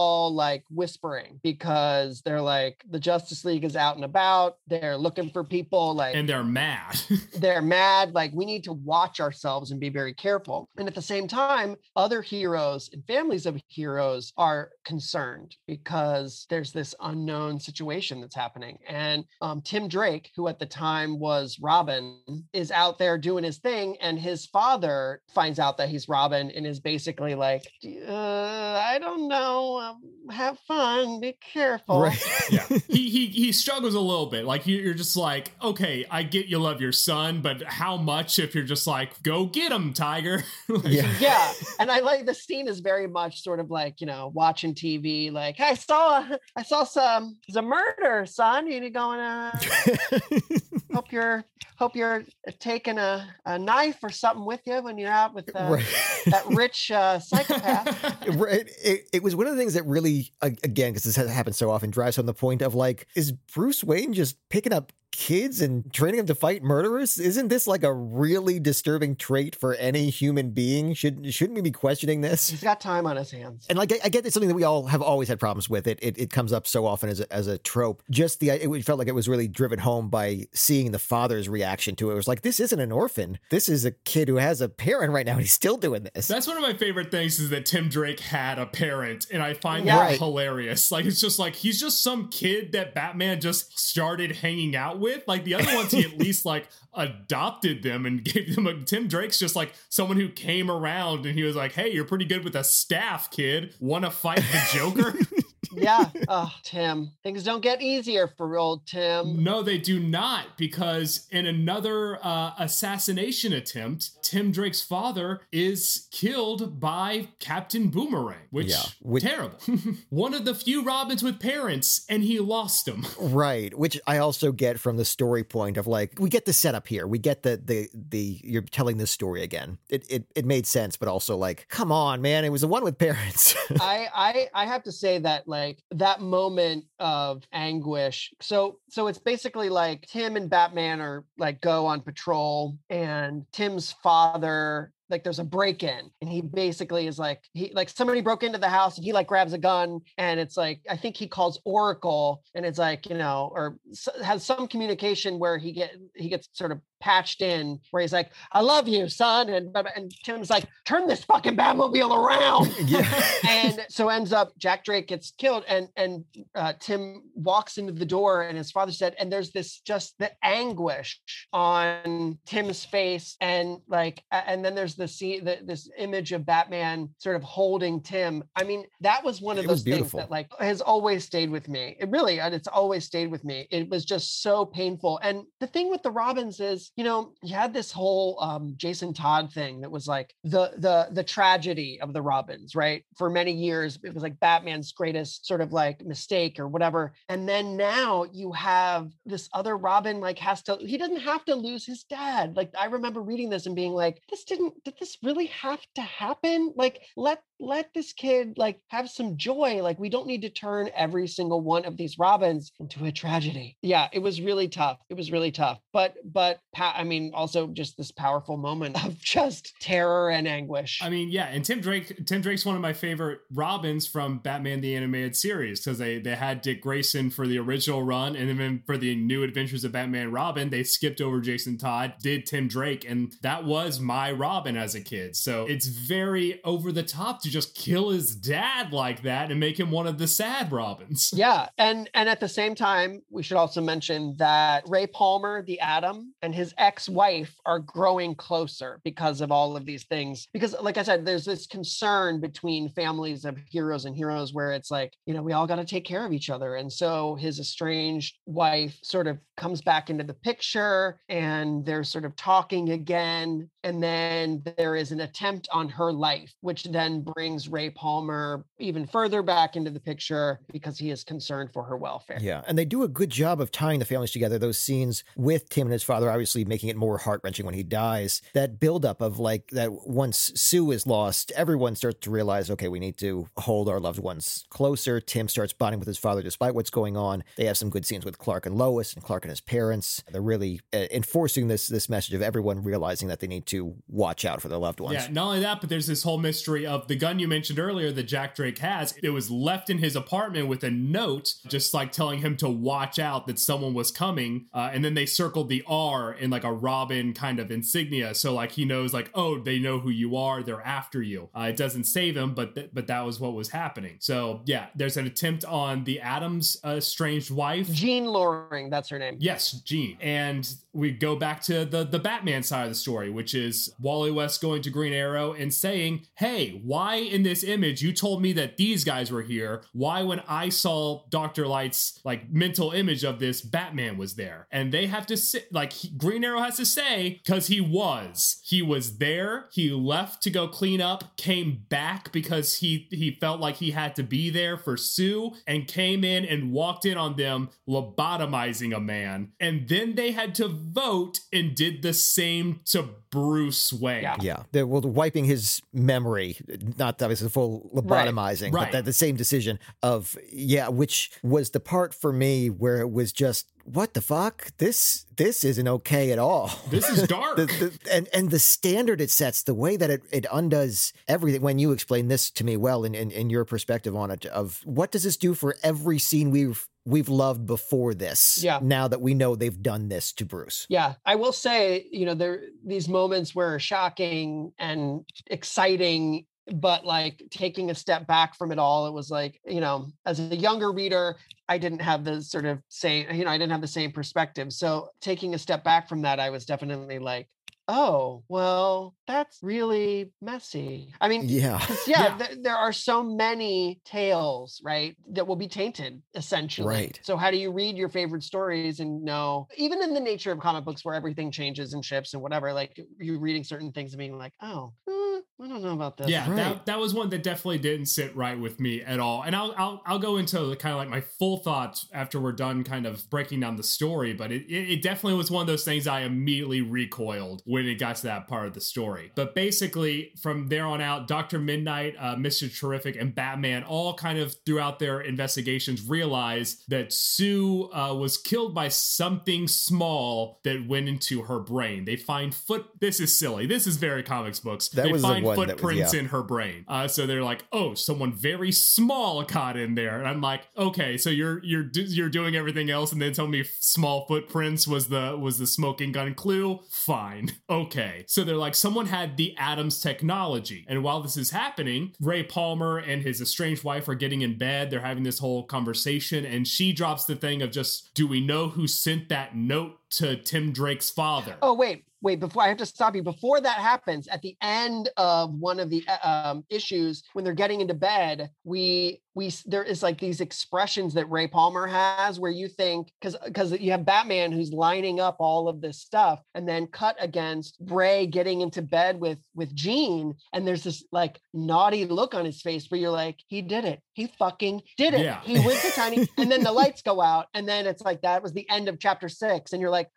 all like whispering because they're like, the Justice League is out and about. They're looking for people like, and they're mad. they're mad. Like, we need to watch ourselves and be very careful. And at the same time, other heroes and families of heroes are concerned because there's this unknown situation that's happening. And um, Tim Drake, who at the time was Robin, is out there doing his thing. And his father finds out that he's Robin and is basically like, uh, I don't know. Um, have fun. Be careful. Right. Yeah. He, he, he struggles a little bit. Like, you're just like, okay, I get you love your son, but how much if you're just like, go get him, Tiger? Like, Yeah. Yeah. And I like the scene is very much sort of like, you know, watching T V, like, I saw, I saw some, some murder, son. You going to hope you're, hope you're taking a, a knife or something with you when you're out with uh, Right. that rich uh, psychopath. Right. It, it was one of the things that really, again, because this has happened so often, drives home the point of like, is Bruce Wayne just picking up kids and training them to fight murderers? Isn't this like a really disturbing trait for any human being? Should, shouldn't we be questioning this? He's got time on his hands. And like, I, I get it's something that we all have always had problems with. It it, it comes up so often as a, as a trope. Just the, it felt like it was really driven home by seeing the father's reaction to it. It was like, this isn't an orphan. This is a kid who has a parent right now and he's still doing this. That's one of my favorite things is that Tim Drake had a parent, and I find Yeah. that Right. hilarious. Like, it's just like, he's just some kid that Batman just started hanging out with. Like, the other ones, he at least like adopted them and gave them a, Tim Drake's just like someone who came around and he was like, hey, you're pretty good with a staff, kid. Want to fight the Joker? Yeah. Oh, Tim. Things don't get easier for old Tim. No, they do not, because in another uh, assassination attempt, Tim Drake's father is killed by Captain Boomerang, which Yeah, which- terrible. One of the few Robins with parents, and he lost them. Right, which I also get from the story point of like, we get the setup here. We get the the the you're telling this story again. It it it made sense, but also like, come on, man, it was the one with parents. I, I I have to say that like that moment of anguish. So so it's basically like Tim and Batman are like go on patrol, and Tim's father, like there's a break-in, and he basically is like, he like somebody broke into the house and he like grabs a gun, and it's like, I think he calls Oracle, and it's like, you know, or s- has some communication where he get he gets sort of patched in where he's like, I love you, son. And and Tim's like, turn this fucking Batmobile around. Yeah. And so ends up Jack Drake gets killed, and and uh, Tim walks into the door, and his father said, and there's this just the anguish on Tim's face, and like, a- and then there's the scene, the, this image of Batman sort of holding Tim. I mean, that was one of It was those things beautiful. that like has always stayed with me. It really, and it's always stayed with me. It was just so painful. And the thing with the Robins is, you know, you had this whole um, Jason Todd thing that was like the the the tragedy of the Robins, right? For many years, it was like Batman's greatest sort of like mistake or whatever. And then now you have this other Robin, like has to, he doesn't have to lose his dad. Like I remember reading this and being like, this didn't, did this really have to happen? Like let let this kid like have some joy. Like we don't need to turn every single one of these Robins into a tragedy. Yeah, it was really tough. It was really tough. But but I mean, also just this powerful moment of just terror and anguish. I mean, yeah, and Tim Drake, Tim Drake's one of my favorite Robins from Batman the Animated Series, because they they had Dick Grayson for the original run, and then for the New Adventures of Batman Robin, they skipped over Jason Todd, did Tim Drake, and that was my Robin as a kid. So it's very over the top to just kill his dad like that and make him one of the sad Robins. Yeah, and and at the same time, we should also mention that Ray Palmer, the Atom, and his ex-wife are growing closer because of all of these things. Because, like I said, there's this concern between families of heroes and heroes where it's like, you know, we all got to take care of each other. And so his estranged wife sort of comes back into the picture, and they're sort of talking again. And then there is an attempt on her life, which then brings Ray Palmer even further back into the picture because he is concerned for her welfare. Yeah, and they do a good job of tying the families together. Those scenes with Tim and his father, obviously making it more heart-wrenching when he dies. That buildup of like that once Sue is lost, everyone starts to realize, okay, we need to hold our loved ones closer. Tim starts bonding with his father despite what's going on. They have some good scenes with Clark and Lois and Clark and his parents. They're really uh, enforcing this this message of everyone realizing that they need to to watch out for their loved ones. Yeah, not only that, but there's this whole mystery of the gun you mentioned earlier that Jack Drake has. It was left in his apartment with a note, just like telling him to watch out that someone was coming. Uh, and then they circled the R in like a Robin kind of insignia. So like he knows like, oh, they know who you are. They're after you. Uh, it doesn't save him, but th- but that was what was happening. So yeah, there's an attempt on the Addams uh, estranged wife. Jean Loring, that's her name. Yes, Jean. And we go back to the, the Batman side of the story, which is Wally West going to Green Arrow and saying, hey, why in this image you told me that these guys were here? Why when I saw Doctor Light's like mental image of this, Batman was there? And they have to sit, like he, Green Arrow has to say, because he was. He was there. He left to go clean up, came back because he, he felt like he had to be there for Sue, and came in and walked in on them lobotomizing a man. And then they had to vote and did the same to Bruce Wayne. Yeah. Yeah. They're well, wiping his memory, not obviously full lobotomizing, Right. but that the same decision of, yeah, which was the part for me where it was just, what the fuck? This this isn't okay at all. This is dark. the, the, and and the standard it sets, the way that it, it undoes everything. When you explain this to me well, in, in in your perspective on it, of what does this do for every scene we've we've loved before this? Yeah. Now that we know they've done this to Bruce. Yeah, I will say, you know, there these moments were shocking and exciting, but like taking a step back from it all, it was like, you know, as a younger reader, I didn't have the sort of same, you know, I didn't have the same perspective. So taking a step back from that, I was definitely like, oh, well, that's really messy. I mean, Yeah. 'cause, yeah, Yeah. th- there are so many tales, right, that will be tainted, essentially. Right. So how do you read your favorite stories and know, even in the nature of comic books where everything changes and shifts and whatever, like you're reading certain things and being like, oh, eh, I don't know about this. Yeah, Right. that, that was one that definitely didn't sit right with me at all. And I'll I'll, I'll go into kind of like my full thoughts after we're done kind of breaking down the story, but it, it, it definitely was one of those things I immediately recoiled when it got to that part of the story. But basically, from there on out, Doctor Midnight, uh, Mister Terrific, and Batman all kind of throughout their investigations realized that Sue uh, was killed by something small that went into her brain. They find foot... This is silly. This is very comics books. That they was the find one that was- footprints yeah. in her brain. Uh, so they're like, oh, someone very small got in there. And I'm like, okay, so you're you're do- you're doing everything else, and then tell me small footprints was the was the smoking gun clue. Fine, okay. So they're like, someone had the Addams technology, and while this is happening, Ray Palmer and his estranged wife are getting in bed. They're having this whole conversation, and she drops the thing of just, do we know who sent that note to Tim Drake's father? Oh, wait, wait, before I have to stop you. Before that happens, at the end of one of the uh, um, issues, when they're getting into bed, we we there is like these expressions that Ray Palmer has where you think, because because you have Batman who's lining up all of this stuff, and then cut against Ray getting into bed with with Jean, and there's this like naughty look on his face where you're like, he did it. He fucking did it. Yeah. He went to Tiny, and then the lights go out, and then it's like, that was the end of chapter six, and you're like,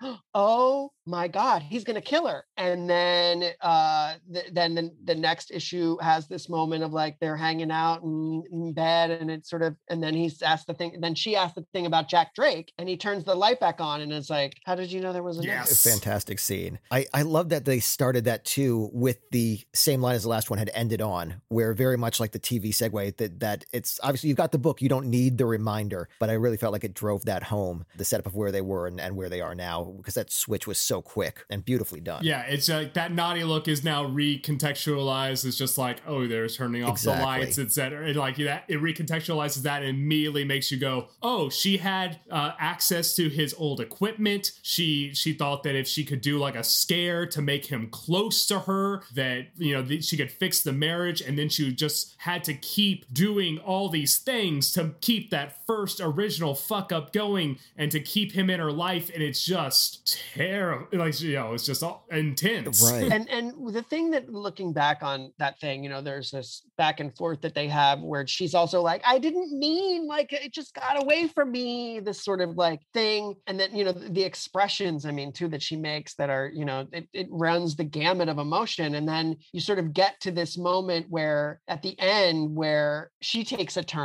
oh my God, he's gonna kill her. And then uh th- then the, the next issue has this moment of like they're hanging out in, in bed, and it's sort of, and then he's asked the thing, then she asked the thing about Jack Drake, and he turns the light back on and is like, how did you know there was a Yes. A fantastic scene. I, I love that they started that too with the same line as the last one had ended on, where very much like the T V segue, that that it's obviously you've got the book, you don't need the reminder, but I really felt like it drove that home, the setup of where they were and, and where they are now, because that switch was so quick and beautifully done. Yeah, it's like that naughty look is now recontextualized. It's just like, oh, they're turning off Exactly. the lights, et cetera. And like that, it recontextualizes that and immediately makes you go, oh, she had uh, access to his old equipment. She she thought that if she could do like a scare to make him close to her, that, you know, th- she could fix the marriage, and then she just had to keep doing all these things to keep that first original fuck up going and to keep him in her life. And it's just terrible. Like, you know, it's just all intense. Right. And and the thing that, looking back on that thing, you know, there's this back and forth that they have where she's also like, I didn't mean, like, it just got away from me, this sort of like thing. And then, you know, the, the expressions, I mean, too, that she makes that are, you know, it, it runs the gamut of emotion. And then you sort of get to this moment where at the end where she takes a turn.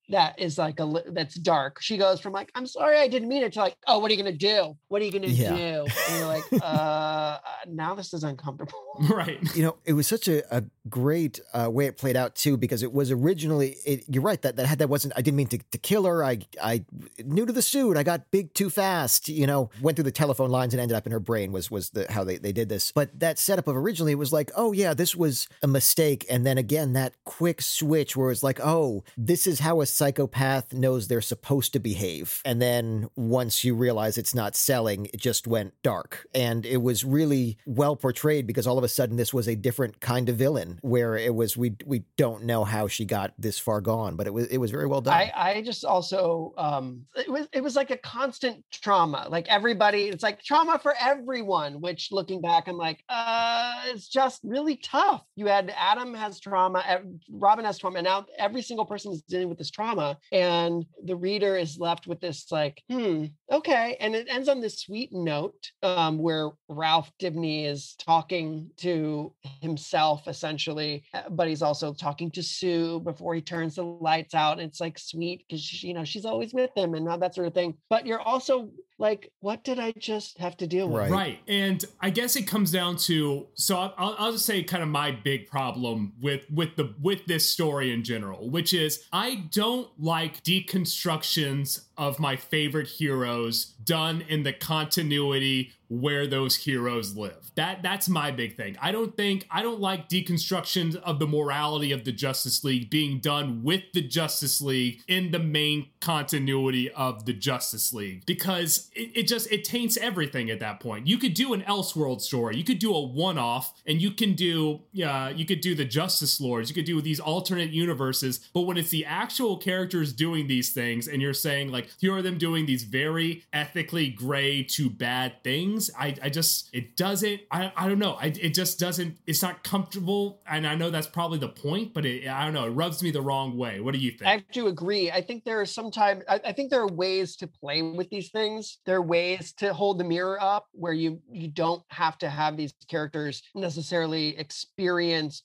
that is like a li- that's dark. She goes from like, I'm sorry, I didn't mean it, to like, oh, what are you gonna do? What are you gonna Yeah. do? And you're like, uh, now this is uncomfortable. Right. You know, it was such a, a great uh, way it played out too, because it was originally, it, you're right, that that had that wasn't, I didn't mean to, to kill her. I, I, new to the suit, I got big too fast, you know, went through the telephone lines and ended up in her brain was, was the, how they, they did this. But that setup of originally was like, oh yeah, this was a mistake. And then again, that quick switch where it's like, oh, this is how a psychopath knows they're supposed to behave. And then once you realize it's not selling, it just went dark. And it was really well portrayed, because all of a sudden this was a different kind of villain, where it was, we we don't know how she got this far gone, but it was it was very well done. I, I just also um it was it was like a constant trauma. Like everybody, it's like trauma for everyone, which looking back, I'm like, uh, it's just really tough. You had Adam has trauma, Robin has trauma, and now every single person is dealing with this trauma. And the reader is left with this like, hmm, okay. And it ends on this sweet note um, where Ralph Dibny is talking to himself essentially, but he's also talking to Sue before he turns the lights out. And it's like sweet because, you know, she's always with him and all that sort of thing. But you're also like, what did I just have to deal with? Right. Right. And I guess it comes down to, so I'll, I'll just say kind of my big problem with, with the, with this story in general, which is I don't like deconstructions of my favorite heroes done in the continuity where those heroes live. That that's my big thing. I don't think I don't like deconstructions of the morality of the Justice League being done with the Justice League in the main continuity of the Justice League, because it, it just it taints everything at that point. You could do an Elseworld story, you could do a one-off, and you can do uh, you could do the Justice Lords, you could do these alternate universes, but when it's the actual characters doing these things and you're saying like, here are them doing these very ethically gray to bad things, I, I just, it doesn't, I, I don't know. I, it just doesn't, it's not comfortable. And I know that's probably the point, but it, I don't know. It rubs me the wrong way. What do you think? I have to agree. I think there are sometimes, I, I think there are ways to play with these things. There are ways to hold the mirror up where you, you don't have to have these characters necessarily experience,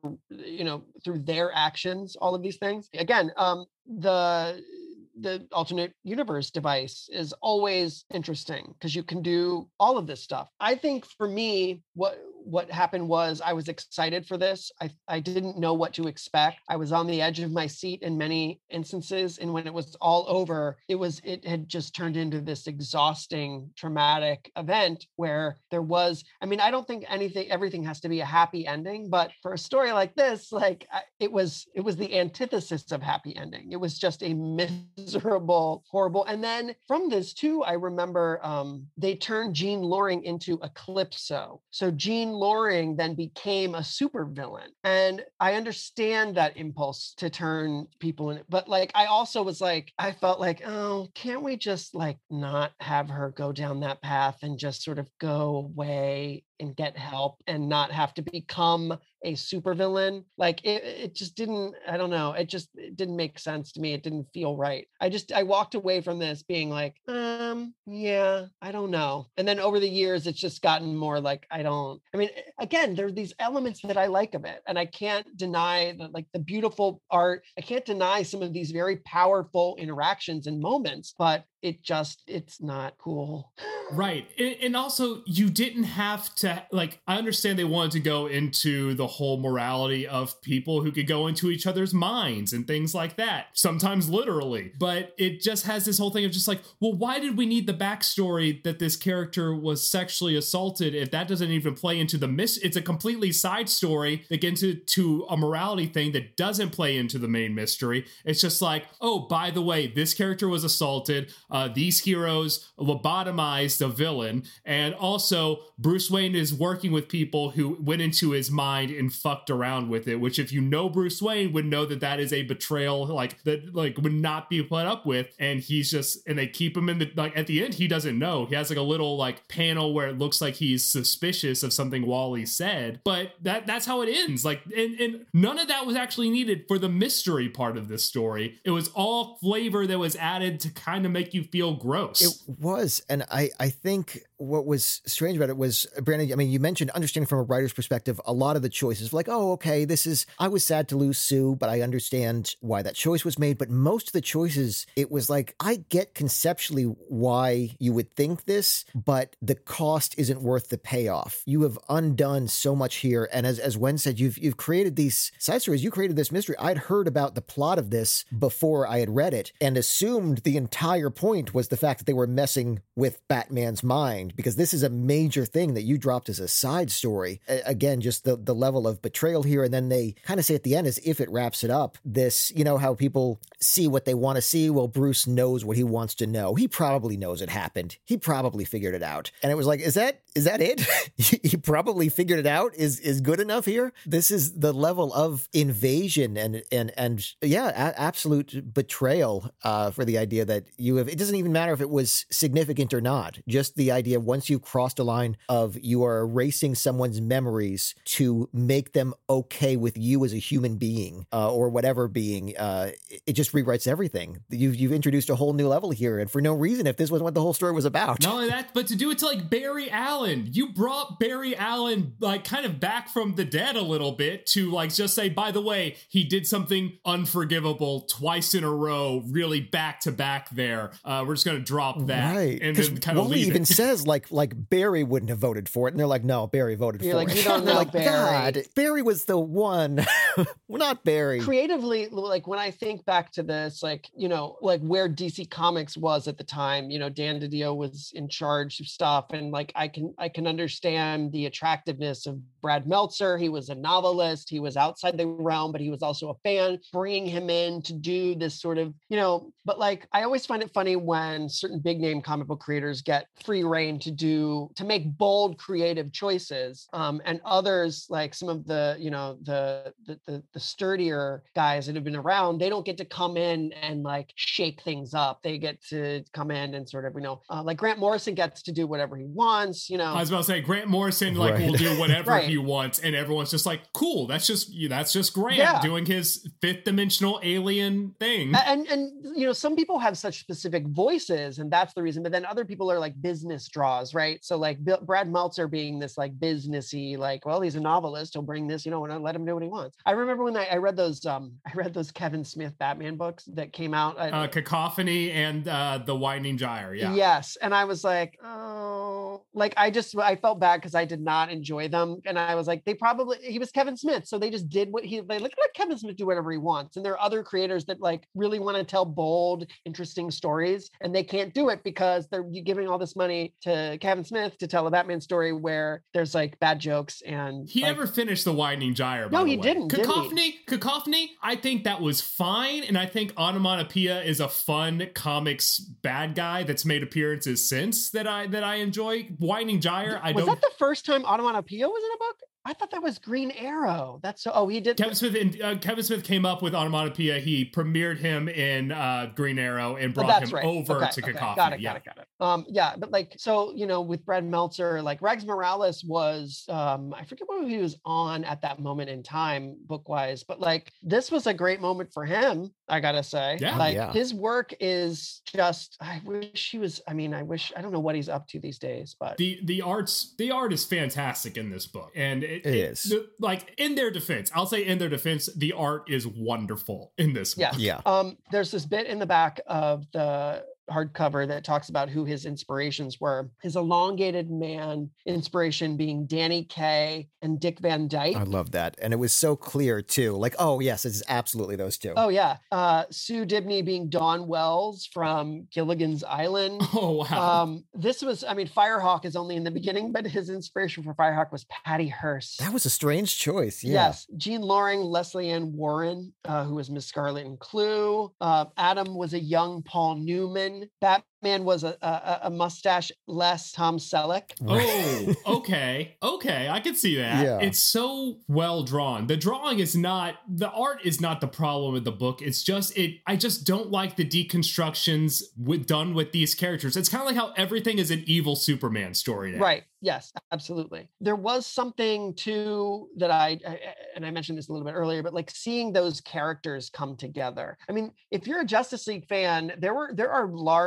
you know, through their actions, all of these things. Again, um, the, the alternate universe device is always interesting because you can do all of this stuff. I think for me, what what happened was I was excited for this. I, I didn't know what to expect. I was on the edge of my seat in many instances. And when it was all over, it was it had just turned into this exhausting, traumatic event where there was, I mean, I don't think anything, everything has to be a happy ending, but for a story like this, like I, it was, it was the antithesis of happy ending. It was just a miserable, horrible. And then from this too, I remember um, they turned Jean Loring into Eclipso. So Jean Loring then became a supervillain. And I understand that impulse to turn people in it. But like, I also was like, I felt like, oh, can't we just like not have her go down that path and just sort of go away and get help and not have to become a supervillain? Like it, it just didn't, I don't know. It just it didn't make sense to me. It didn't feel right. I just, I walked away from this being like, um, yeah, I don't know. And then over the years, it's just gotten more like, I don't, I mean, again, there are these elements that I like of it. And I can't deny that, like the beautiful art, I can't deny some of these very powerful interactions and moments, but it just, it's not cool. Right. And, and also you didn't have to, like, I understand they wanted to go into the whole morality of people who could go into each other's minds and things like that, sometimes literally, but it just has this whole thing of just like, well, why did we need the backstory that this character was sexually assaulted if that doesn't even play into the mis- it's a completely side story that gets into to a morality thing that doesn't play into the main mystery. It's just like, oh, by the way, this character was assaulted. Uh, these heroes lobotomized a villain, and also Bruce Wayne is working with people who went into his mind and fucked around with it, which if you know Bruce Wayne would know that that is a betrayal, like that like would not be put up with. And he's just, and they keep him in the, like at the end he doesn't know. He has like a little like panel where it looks like he's suspicious of something Wally said, but that that's how it ends. Like, and, and none of that was actually needed for the mystery part of this story. It was all flavor that was added to kind of make you feel gross. It was. And I, I think what was strange about it was, Brandon, I mean, you mentioned understanding from a writer's perspective, a lot of the choices like, oh, okay, this is, I was sad to lose Sue, but I understand why that choice was made. But most of the choices, it was like, I get conceptually why you would think this, but the cost isn't worth the payoff. You have undone so much here. And as, as Wen said, you've, you've created these side stories, you created this mystery. I'd heard about the plot of this before I had read it and assumed the entire point was the fact that they were messing with Batman's mind, because this is a major thing that you dropped as a side story. A- again, just the, the level of betrayal here. And then they kind of say at the end, as if it wraps it up, this, you know, how people see what they want to see. Well, Bruce knows what he wants to know. He probably knows it happened. He probably figured it out. And it was like, is that, is that it? He probably figured it out is, is good enough here. This is the level of invasion and, and, and yeah, a- absolute betrayal uh, for the idea that you have, it doesn't even matter if it was significant or not. Just the idea once you've crossed a line of you are erasing someone's memories to make them okay with you as a human being uh, or whatever being, uh, it just rewrites everything. You've, you've introduced a whole new level here, and for no reason if this wasn't what the whole story was about. Not only that, but to do it to like Barry Allen. You brought Barry Allen like kind of back from the dead a little bit to like just say, by the way, he did something unforgivable twice in a row, really back to back there. Uh, we're just going to drop that. Right. And then kind of Wally leave even it. says like like Barry wouldn't have voted for it, and they're like, no, Barry voted You're for like, it. you don't They're know like, Barry. God, Barry was the one, not Barry. Creatively, like when I think back to this, like, you know, like where D C Comics was at the time, you know, Dan DiDio was in charge of stuff. And like, I can, I can understand the attractiveness of Brad Meltzer. He was a novelist. He was outside the realm, but he was also a fan, bringing him in to do this sort of, you know, but like, I always find it funny when certain big name comic book creators get free reign to do, to make bold, creative choices. Um, and others, like some of the, you know, the, the, the, the sturdier guys that have been around, they don't get to come in and like shake things up. They get to come in and sort of, you know, uh, like Grant Morrison gets to do whatever he wants, you know. I was about to say Grant Morrison like Right. will do whatever Right. he wants, and everyone's just like, cool. That's just that's just Grant Yeah. doing his fifth dimensional alien thing. And, and, you know, some people have such specific voices and that's the reason, but then other people are like business draws, right? So like Bill, Brad Meltzer being this like businessy, like, well, he's a novelist, he'll bring this, you know, and let him do what he wants. I remember when I, I read those, um, I read those Kevin Smith Batman books that came out. Uh, Cacophony and uh, The Winding Gyre, yeah. Yes. And I was like, oh, like I just, I felt bad because I did not enjoy them. And I was like, they probably, he was Kevin Smith. So they just did what he, they like, let Kevin Smith do whatever he wants. And there are other creators that like really want to tell bold, interesting stories. And they can't do it because they're giving all this money to Kevin Smith to tell a Batman story where there's like bad jokes. And He like, never finished The Winding Gyre, by No, the he way. didn't, did he? Cacophony, Cacophony, I think that was fine. And I think Onomatopoeia is a fun comics bad guy that's made appearances since that I that I enjoy. Winding Gyre, I was don't... that the first time Onomatopoeia was in a book? I thought that was Green Arrow. That's so. Oh, he did. Kevin Smith and uh, Kevin Smith came up with Onomatopoeia. He premiered him in uh, Green Arrow and Oh, brought that's him right. over Okay, to okay. Cacophony. Got it, yeah. got it, got it. Um, yeah, but like, so, you know, with Brad Meltzer, like Rags Morales was, um, I forget what he was on at that moment in time, book wise, but like, this was a great moment for him, I gotta say. Yeah. Like, Yeah. his work is just, I wish he was, I mean, I wish, I don't know what he's up to these days, but. The the arts the art is fantastic in this book, and it, It is. the- like in their defense, I'll say in their defense, the art is wonderful in this Yeah. book. Yeah. Um, there's this bit in the back of the hardcover that talks about who his inspirations were. His elongated man inspiration being Danny Kaye and Dick Van Dyke. I love that. And it was so clear too. Like, oh yes, it's absolutely those two. Oh yeah. Uh, Sue Dibney being Dawn Wells from Gilligan's Island. Oh wow. Um, this was, I mean, Firehawk is only in the beginning, but his inspiration for Firehawk was Patty Hearst. That was a strange choice. Yeah. Yes, Jean Loring, Leslie Ann Warren, uh, who was Miss Scarlet and Clue. Uh, Adam was a young Paul Newman. Batman was a, a, a mustache-less Tom Selleck. Oh, okay. Okay, I can see that. Yeah. It's so well drawn. The drawing is not, the art is not the problem with the book. It's just, it. I just don't like the deconstructions with, done with these characters. It's kind of like how everything is an evil Superman story now. Right. Yes, absolutely. There was something too that I, I, and I mentioned this a little bit earlier, but like seeing those characters come together. I mean, if you're a Justice League fan, there were there are large swaths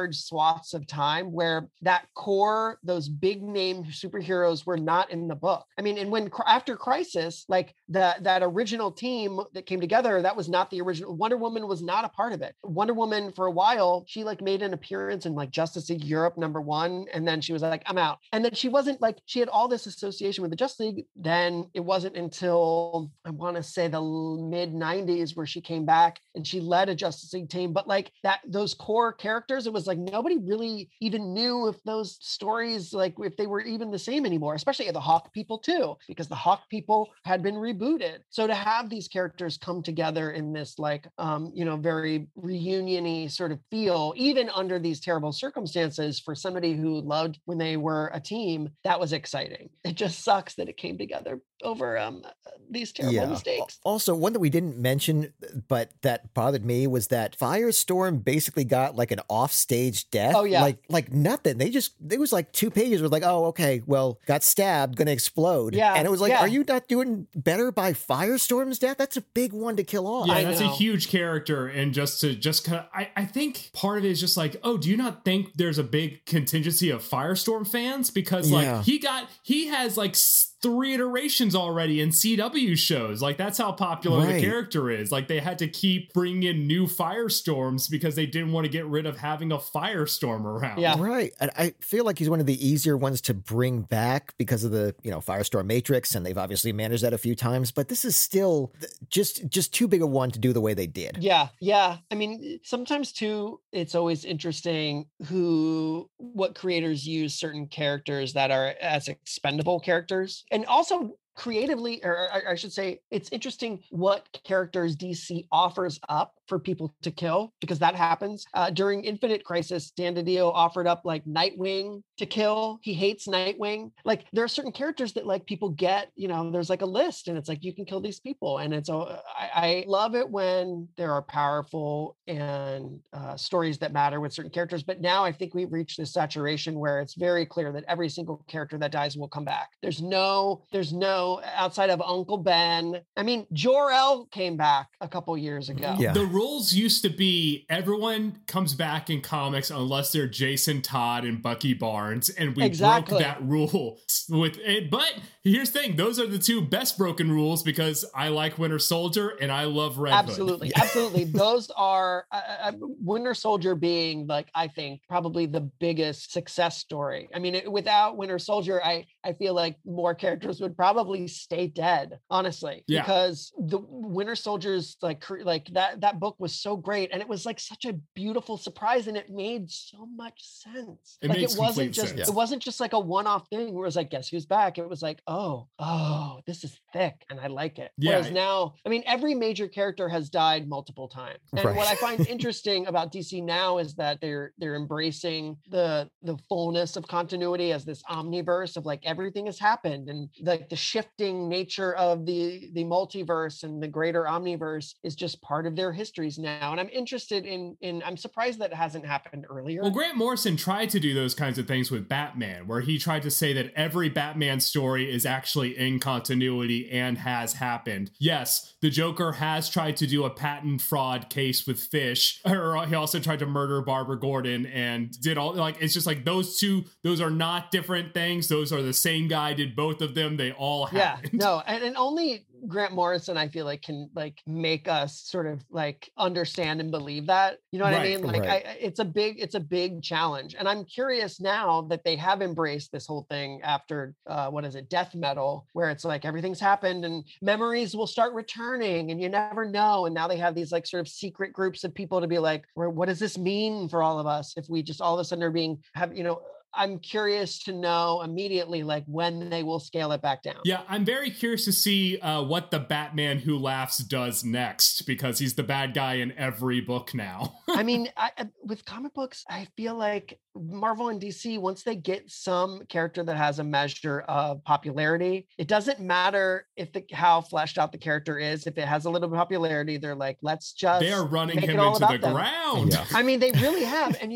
swaths of time where that core, those big name superheroes were not in the book. I mean, and when after Crisis, like the, that original team that came together, that was not the original. Wonder Woman was not a part of it. Wonder Woman, for a while, she like made an appearance in like Justice League Europe number one. And then she was like, I'm out. And then she wasn't like, she had all this association with the Justice League. Then it wasn't until I want to say the mid nineties where she came back and she led a Justice League team. But like that, those core characters, it was like nobody really even knew if those stories, like if they were even the same anymore, especially the Hawk people too, because the Hawk people had been rebooted. So to have these characters come together in this like, um, you know, very reunion-y sort of feel, even under these terrible circumstances for somebody who loved when they were a team, that was exciting. It just sucks that it came together over um, these terrible yeah. mistakes. Also, one that we didn't mention, but that bothered me, was that Firestorm basically got like an offstage death. Oh, yeah. Like, like nothing. They just, it was like two pages where like, oh, okay, well, got stabbed, gonna explode. Yeah. And it was like, yeah. are you not doing better by Firestorm's death? That's a big one to kill off. Yeah, I that's know. a huge character. And just to just kind of, I, I think part of it is just like, oh, do you not think there's a big contingency of Firestorm fans? Because like Yeah. he got, he has like three iterations already in C W shows. Like that's how popular Right. the character is. Like they had to keep bringing in new Firestorms because they didn't want to get rid of having a Firestorm around. Yeah. Right. And I feel like he's one of the easier ones to bring back because of the, you know, Firestorm Matrix, and they've obviously managed that a few times, but this is still just just too big a one to do the way they did. Yeah, yeah. I mean, sometimes too, it's always interesting who, what creators use certain characters that are as expendable characters. And also creatively, or I should say, it's interesting what characters D C offers up for people to kill, because that happens. Uh, during Infinite Crisis, Dan DiDio offered up like Nightwing to kill. He hates Nightwing. Like there are certain characters that like people get, you know, there's like a list and it's like, you can kill these people. And it's, uh, I, I love it when there are powerful and uh, stories that matter with certain characters. But now I think we've reached this saturation where it's very clear that every single character that dies will come back. There's no, there's no, outside of Uncle Ben. I mean, Jor-El came back a couple years ago. Yeah. The rules used to be everyone comes back in comics unless they're Jason Todd and Bucky Barnes, and we Exactly. broke that rule with it. But here's the thing: those are the two best broken rules because I like Winter Soldier and I love Red Hood. Absolutely, absolutely. Those are uh, uh, Winter Soldier being like, I think probably the biggest success story. I mean, it, without Winter Soldier, I I feel like more characters would probably stay dead, honestly, Yeah. because the Winter Soldier's like cre- like that that book was so great, and it was like such a beautiful surprise, and it made so much sense. It like makes it wasn't complete just sense. it wasn't just like a one-off thing where it was like, guess who's back? It was like, oh, oh, this is thick, and I like it. Yeah. Whereas now, I mean, every major character has died multiple times, and Right. what I find interesting about D C now is that they're they're embracing the the fullness of continuity as this omniverse of like everything has happened, and like the shifting nature of the the multiverse and the greater omniverse is just part of their histories now. And I'm interested in in I'm surprised that it hasn't happened earlier. Well, Grant Morrison tried to do those kinds of things with Batman, where he tried to say that every Batman story is actually in continuity and has happened. Yes, the Joker has tried to do a patent fraud case with Fish, or he also tried to murder Barbara Gordon and did all, like, it's just like those two, those are not different things. Those are the same guy, did both of them. They all yeah, happened. no, and, and only Grant Morrison, I feel like, can like make us sort of like understand and believe that. You know what Right, I mean? Like, right. I, it's a big, it's a big challenge, and I'm curious now that they have embraced this whole thing after uh, what is it, Death Metal, where it's like everything's happened and memories will start returning, and you never know. And now they have these like sort of secret groups of people to be like, "Well, what does this mean for all of us if we just all of a sudden are being have you know? I'm curious to know immediately, like when they will scale it back down. Yeah, I'm very curious to see uh, what the Batman Who Laughs does next, because he's the bad guy in every book now. I mean, I, I- with comic books, I feel like Marvel and D C, once they get some character that has a measure of popularity, it doesn't matter if the how fleshed out the character is. If it has a little bit of popularity, they're like, let's just They're running make him it all into about the them. ground. Yeah. I mean, they really have. And you know,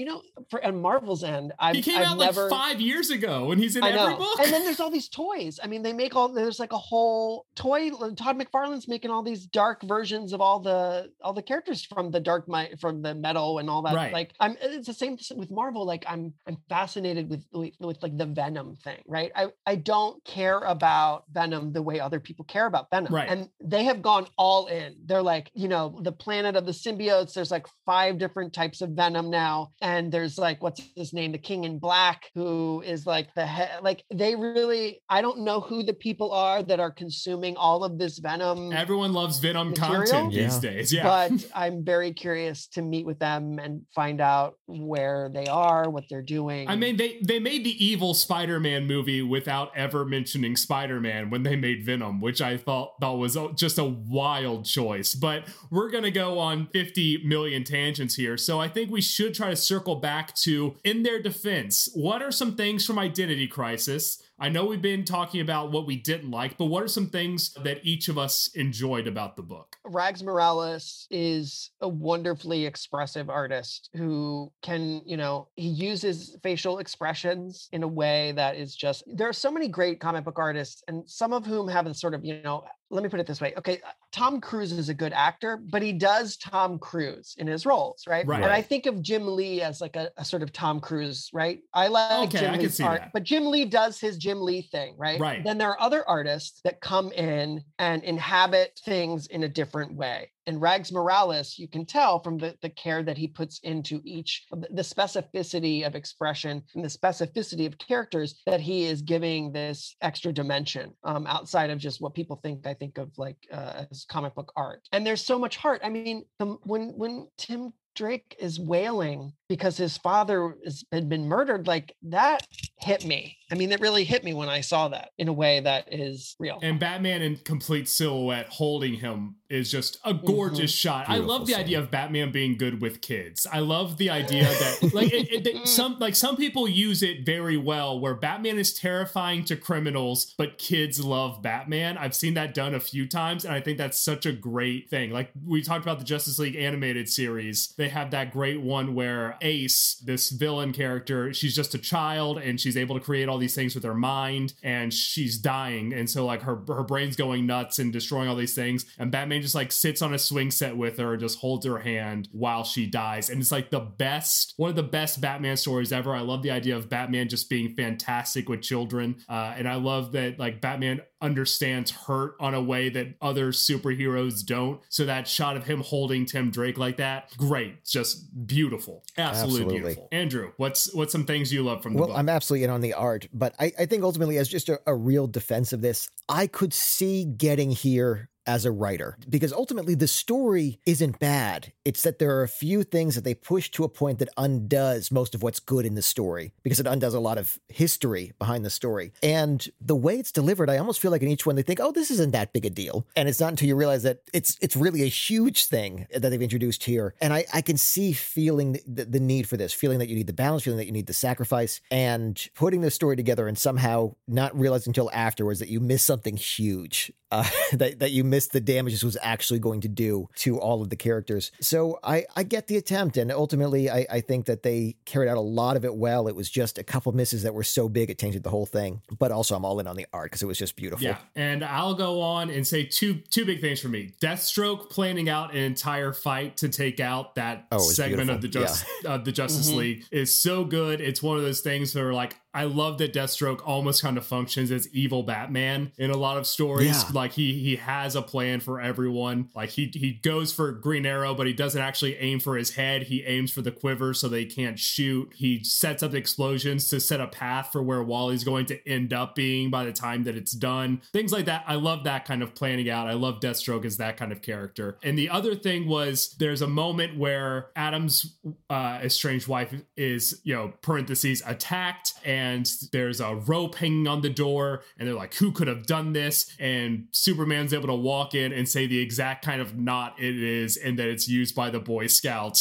for and Marvel's end, I've, he came I've out never, like five years ago, and he's in I every know. book. And then there's all these toys. I mean, they make all there's like a whole toy. Todd McFarlane's making all these dark versions of all the all the characters from the dark mi- from the metal and all that. Right. Like, I'm it's the same with Marvel. Like, I'm I'm fascinated with, with with like the Venom thing, right? I I don't care about Venom the way other people care about Venom, Right. and they have gone all in. They're like, you know, the planet of the symbiotes. There's like five different types of Venom now, and there's like what's his name, the King in Black, who is like the head. Like, they really, I don't know who the people are that are consuming all of this Venom. Everyone loves Venom Material? content Yeah. these days. Yeah. But I'm very curious to meet with them and find out where they are, what they're doing. I mean, they, they made the evil Spider-Man movie without ever mentioning Spider-Man when they made Venom, which I thought, thought was just a wild choice. But we're going to go on fifty million tangents here. So I think we should try to circle back to, in their defense, what are some things from Identity Crisis? I know we've been talking about what we didn't like, but what are some things that each of us enjoyed about the book? Rags Morales is a wonderfully expressive artist who can, you know, he uses facial expressions in a way that is just, there are so many great comic book artists, and some of whom have a sort of, you know, let me put it this way. Okay, Tom Cruise is a good actor, but he does Tom Cruise in his roles, right? Right. And I think of Jim Lee as like a, a sort of Tom Cruise, right? I like Okay, Jim I can Lee's see art, that. but Jim Lee does his Jim Lee thing, right? Right. Then there are other artists that come in and inhabit things in a different way. And Rags Morales, you can tell from the, the care that he puts into each, the specificity of expression and the specificity of characters, that he is giving this extra dimension um, outside of just what people think, I think of like uh, as comic book art. And there's so much heart. I mean, the, when when Tim Drake is wailing because his father has been, been murdered, like that hit me. I mean, that really hit me when I saw that in a way that is real. And Batman in complete silhouette holding him is just a gorgeous Mm-hmm. shot. I love the scene. idea of Batman being good with kids. I love the idea that like it, it, that some like some people use it very well, where Batman is terrifying to criminals, but kids love Batman. I've seen that done a few times, and I think that's such a great thing. Like we talked about the Justice League animated series, they have that great one where Ace, this villain character, she's just a child and she's able to create all these things with her mind, and she's dying, and so like her her brain's going nuts and destroying all these things, and Batman just like sits on a swing set with her and just holds her hand while she dies. And it's like the best, one of the best Batman stories ever. I love the idea of Batman just being fantastic with children, uh, and I love that like Batman understands hurt on a way that other superheroes don't. So that shot of him holding Tim Drake like that, great, just beautiful, absolutely, Absolutely. beautiful. Andrew, what's what's some things you love from the Well, book? I'm absolutely in on the art, but I, I think ultimately, as just a, a real defense of this, I could see getting here as a writer, because ultimately the story isn't bad. It's that there are a few things that they push to a point that undoes most of what's good in the story, because it undoes a lot of history behind the story. And the way it's delivered, I almost feel like in each one they think, oh, this isn't that big a deal. And it's not until you realize that it's it's really a huge thing that they've introduced here. And I, I can see feeling the, the need for this, feeling that you need the balance, feeling that you need the sacrifice, and putting the story together and somehow not realizing until afterwards that you missed something huge, uh, that, that you missed the damage this was actually going to do to all of the characters. So I, I get the attempt, and ultimately I, I think that they carried out a lot of it well. It was just a couple misses that were so big it tainted the whole thing. But also I'm all in on the art because it was just beautiful. Yeah, and I'll go on and say two two big things for me. Deathstroke planning out an entire fight to take out that Oh, it was segment of beautiful. the Just uh, the Justice Mhm. League is so good. It's one of those things where like I love that Deathstroke almost kind of functions as evil Batman in a lot of stories. Yeah. Like he he has a plan for everyone. Like he he goes for Green Arrow, but he doesn't actually aim for his head. He aims for the quiver so they can't shoot. He sets up explosions to set a path for where Wally's going to end up being by the time that it's done. Things like that. I love that kind of planning out. I love Deathstroke as that kind of character. And the other thing was there's a moment where Adam's uh, estranged wife is, you know, parentheses, attacked, and there's a rope hanging on the door, and they're like, who could have done this? And Superman's able to walk in and say the exact kind of knot it is, and that it's used by the Boy Scouts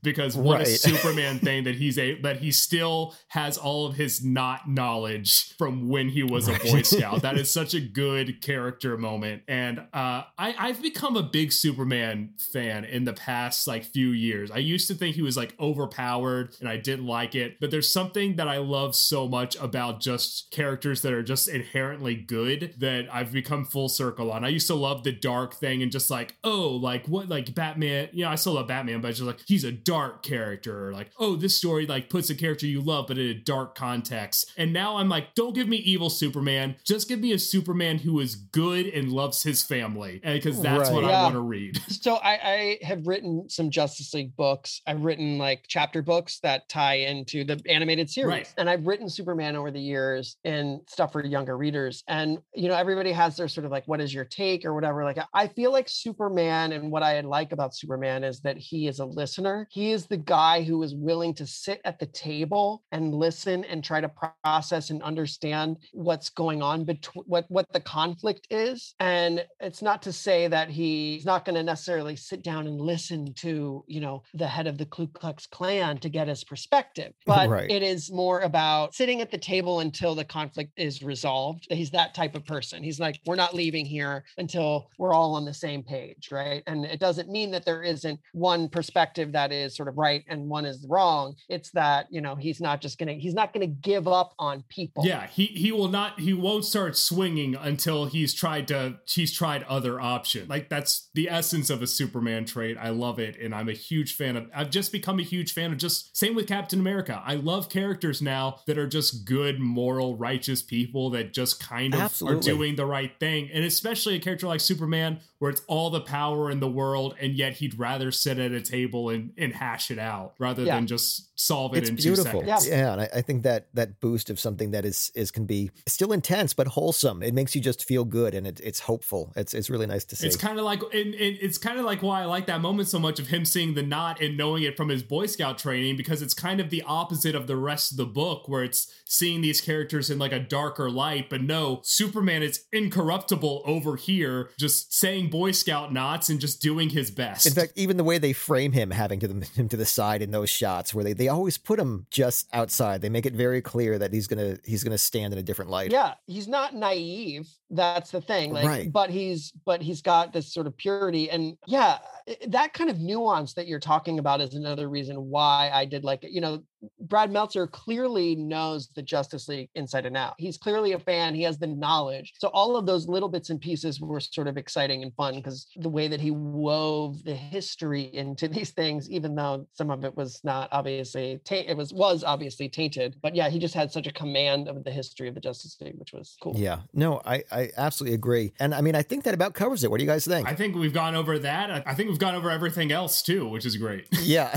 because what Right. a Superman thing that he's a that he still has all of his not knowledge from when he was a Boy Scout. That is such a good character moment. And uh, I, I've become a big Superman fan in the past like few years. I used to think he was like overpowered and I didn't like it, but there's something that I love so much about just characters that are just inherently good that I've become full circle on. I used to love the dark thing and just like, oh, like what, like Batman, you know, I still love Batman, but it's just like, he's a dark character, or like, oh, this story like puts a character you love, but in a dark context. And now I'm like, don't give me evil Superman, just give me a Superman who is good and loves his family, because that's Right. what Yeah. I want to read. So I, I have written some Justice League books. I've written like chapter books that tie into the animated series. Right. And I've written Superman over the years and stuff for younger readers. And, you know, everybody has their sort of like, what is your take or whatever. Like, I feel like Superman, and what I like about Superman is that he is a listener. He is the guy who is willing to sit at the table and listen and try to process and understand what's going on, between what, what the conflict is. And it's not to say that he's not going to necessarily sit down and listen to, you know, the head of the Ku Klux Klan to get his perspective, but Right. it is more about sitting at the table until the conflict is resolved. He's that type of person. He's like, we're not leaving here until we're all on the same page, right? And it doesn't mean that there isn't one perspective that is sort of right and one is wrong. It's that, you know, he's not just gonna, he's not gonna give up on people. Yeah, he he will not, he won't start swinging until he's tried to, he's tried other options. Like, that's the essence of a Superman trait. I love it. And I'm a huge fan of, I've just become a huge fan of just, same with Captain America. I love characters now that are just good, moral, righteous people that just kind of Absolutely. are doing the right thing. And especially a character like Superman, where it's all the power in the world, and yet he'd rather sit at a table and, and hash it out rather Yeah. than just solve it It's in beautiful. two seconds. Yeah. Yeah, and I, I think that that boost of something that is is can be still intense but wholesome. It makes you just feel good, and it, it's hopeful. It's it's really nice to see. It's kind of like, and, and it's kind of like why I like that moment so much of him seeing the knot and knowing it from his Boy Scout training, because it's kind of the opposite of the rest of the book, where it's seeing these characters in like a darker light. But no, Superman is incorruptible over here, just saying Boy Scout knots and just doing his best. In fact, even the way they frame him, having to the, him to the side in those shots, where they, they always put him just outside. They make it very clear that he's gonna he's gonna stand in a different light. Yeah, he's not naive. That's the thing. Like, Right. but he's but he's got this sort of purity, and yeah, i- that kind of nuance that you're talking about is another reason why I did like it. You know, Brad Meltzer clearly knows the Justice League inside and out. He's clearly a fan. He has the knowledge. So all of those little bits and pieces were sort of exciting and fun, because the way that he wove the history into these things, even though some of it was not obviously taint, it was was obviously tainted. But yeah, he just had such a command of the history of the Justice League, which was cool. Yeah, no, I, I absolutely agree. And I mean, I think that about covers it. What do you guys think? I think we've gone over that. I- I think we've gone over everything else too, which is great. Yeah.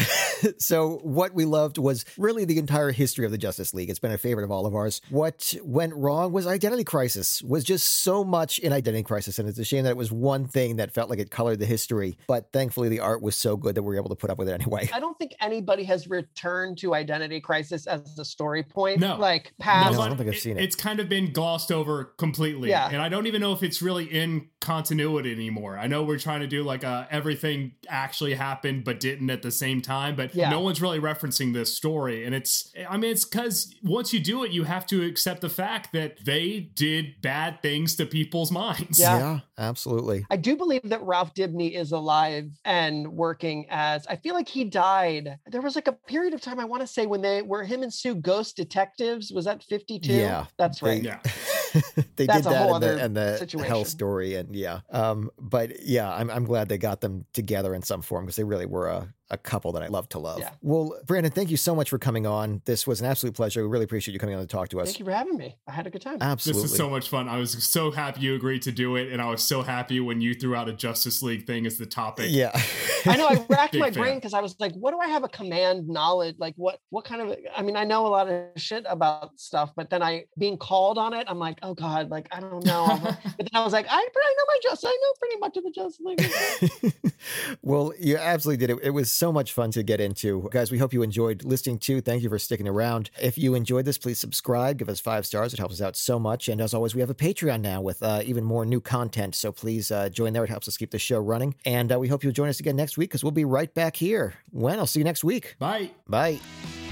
So what we loved was really the entire history of the Justice League. It's been a favorite of all of ours. What went wrong was Identity Crisis, was just so much in Identity Crisis. And it's a shame that it was one thing that felt like it colored the history. But thankfully, the art was so good that we were able to put up with it anyway. I don't think anybody has returned to Identity Crisis as a story point. No. Like past. No, I but don't think I've seen it. It's kind of been glossed over completely. Yeah. And I don't even know if it's really in continuity anymore. I know we're trying to do like a everything actually happened but didn't at the same time, but Yeah. no one's really referencing this story. And it's, I mean, it's because once you do it, you have to accept the fact that they did bad things to people's minds. Yeah. Absolutely. I do believe that Ralph Dibny is alive and working as, I feel like he died. There was like a period of time, I want to say, when they were him and Sue ghost detectives. Was that fifty-two? Yeah. That's right. Yeah. They That's did a whole that in other the, and the situation. Hell story. And yeah. Um, but yeah, I'm, I'm glad they got them together in some form, because they really were a, a couple that I love to love. Yeah. Well, Brandon, thank you so much for coming on. This was an absolute pleasure. We really appreciate you coming on to talk to us. Thank you for having me. I had a good time. Absolutely. This is so much fun. I was so happy you agreed to do it, and I was so happy when you threw out a Justice League thing as the topic. Yeah. I know, I racked Big my fan. brain because I was like, what do I have a command knowledge? Like what what kind of, I mean, I know a lot of shit about stuff, but then I being called on it, I'm like, oh God, like I don't know. But then I was like, I, I know my Justice, I know pretty much of the Justice League. Well, you absolutely did it. It was so much fun to get into. Guys, we hope you enjoyed listening to. Thank you for sticking around. If you enjoyed this, please subscribe, give us five stars. It helps us out so much. And as always, we have a Patreon now with uh, even more new content. So please uh, join there. It helps us keep the show running. And uh, we hope you'll join us again next week because we'll be right back here. When? I'll see you next week. Bye. Bye.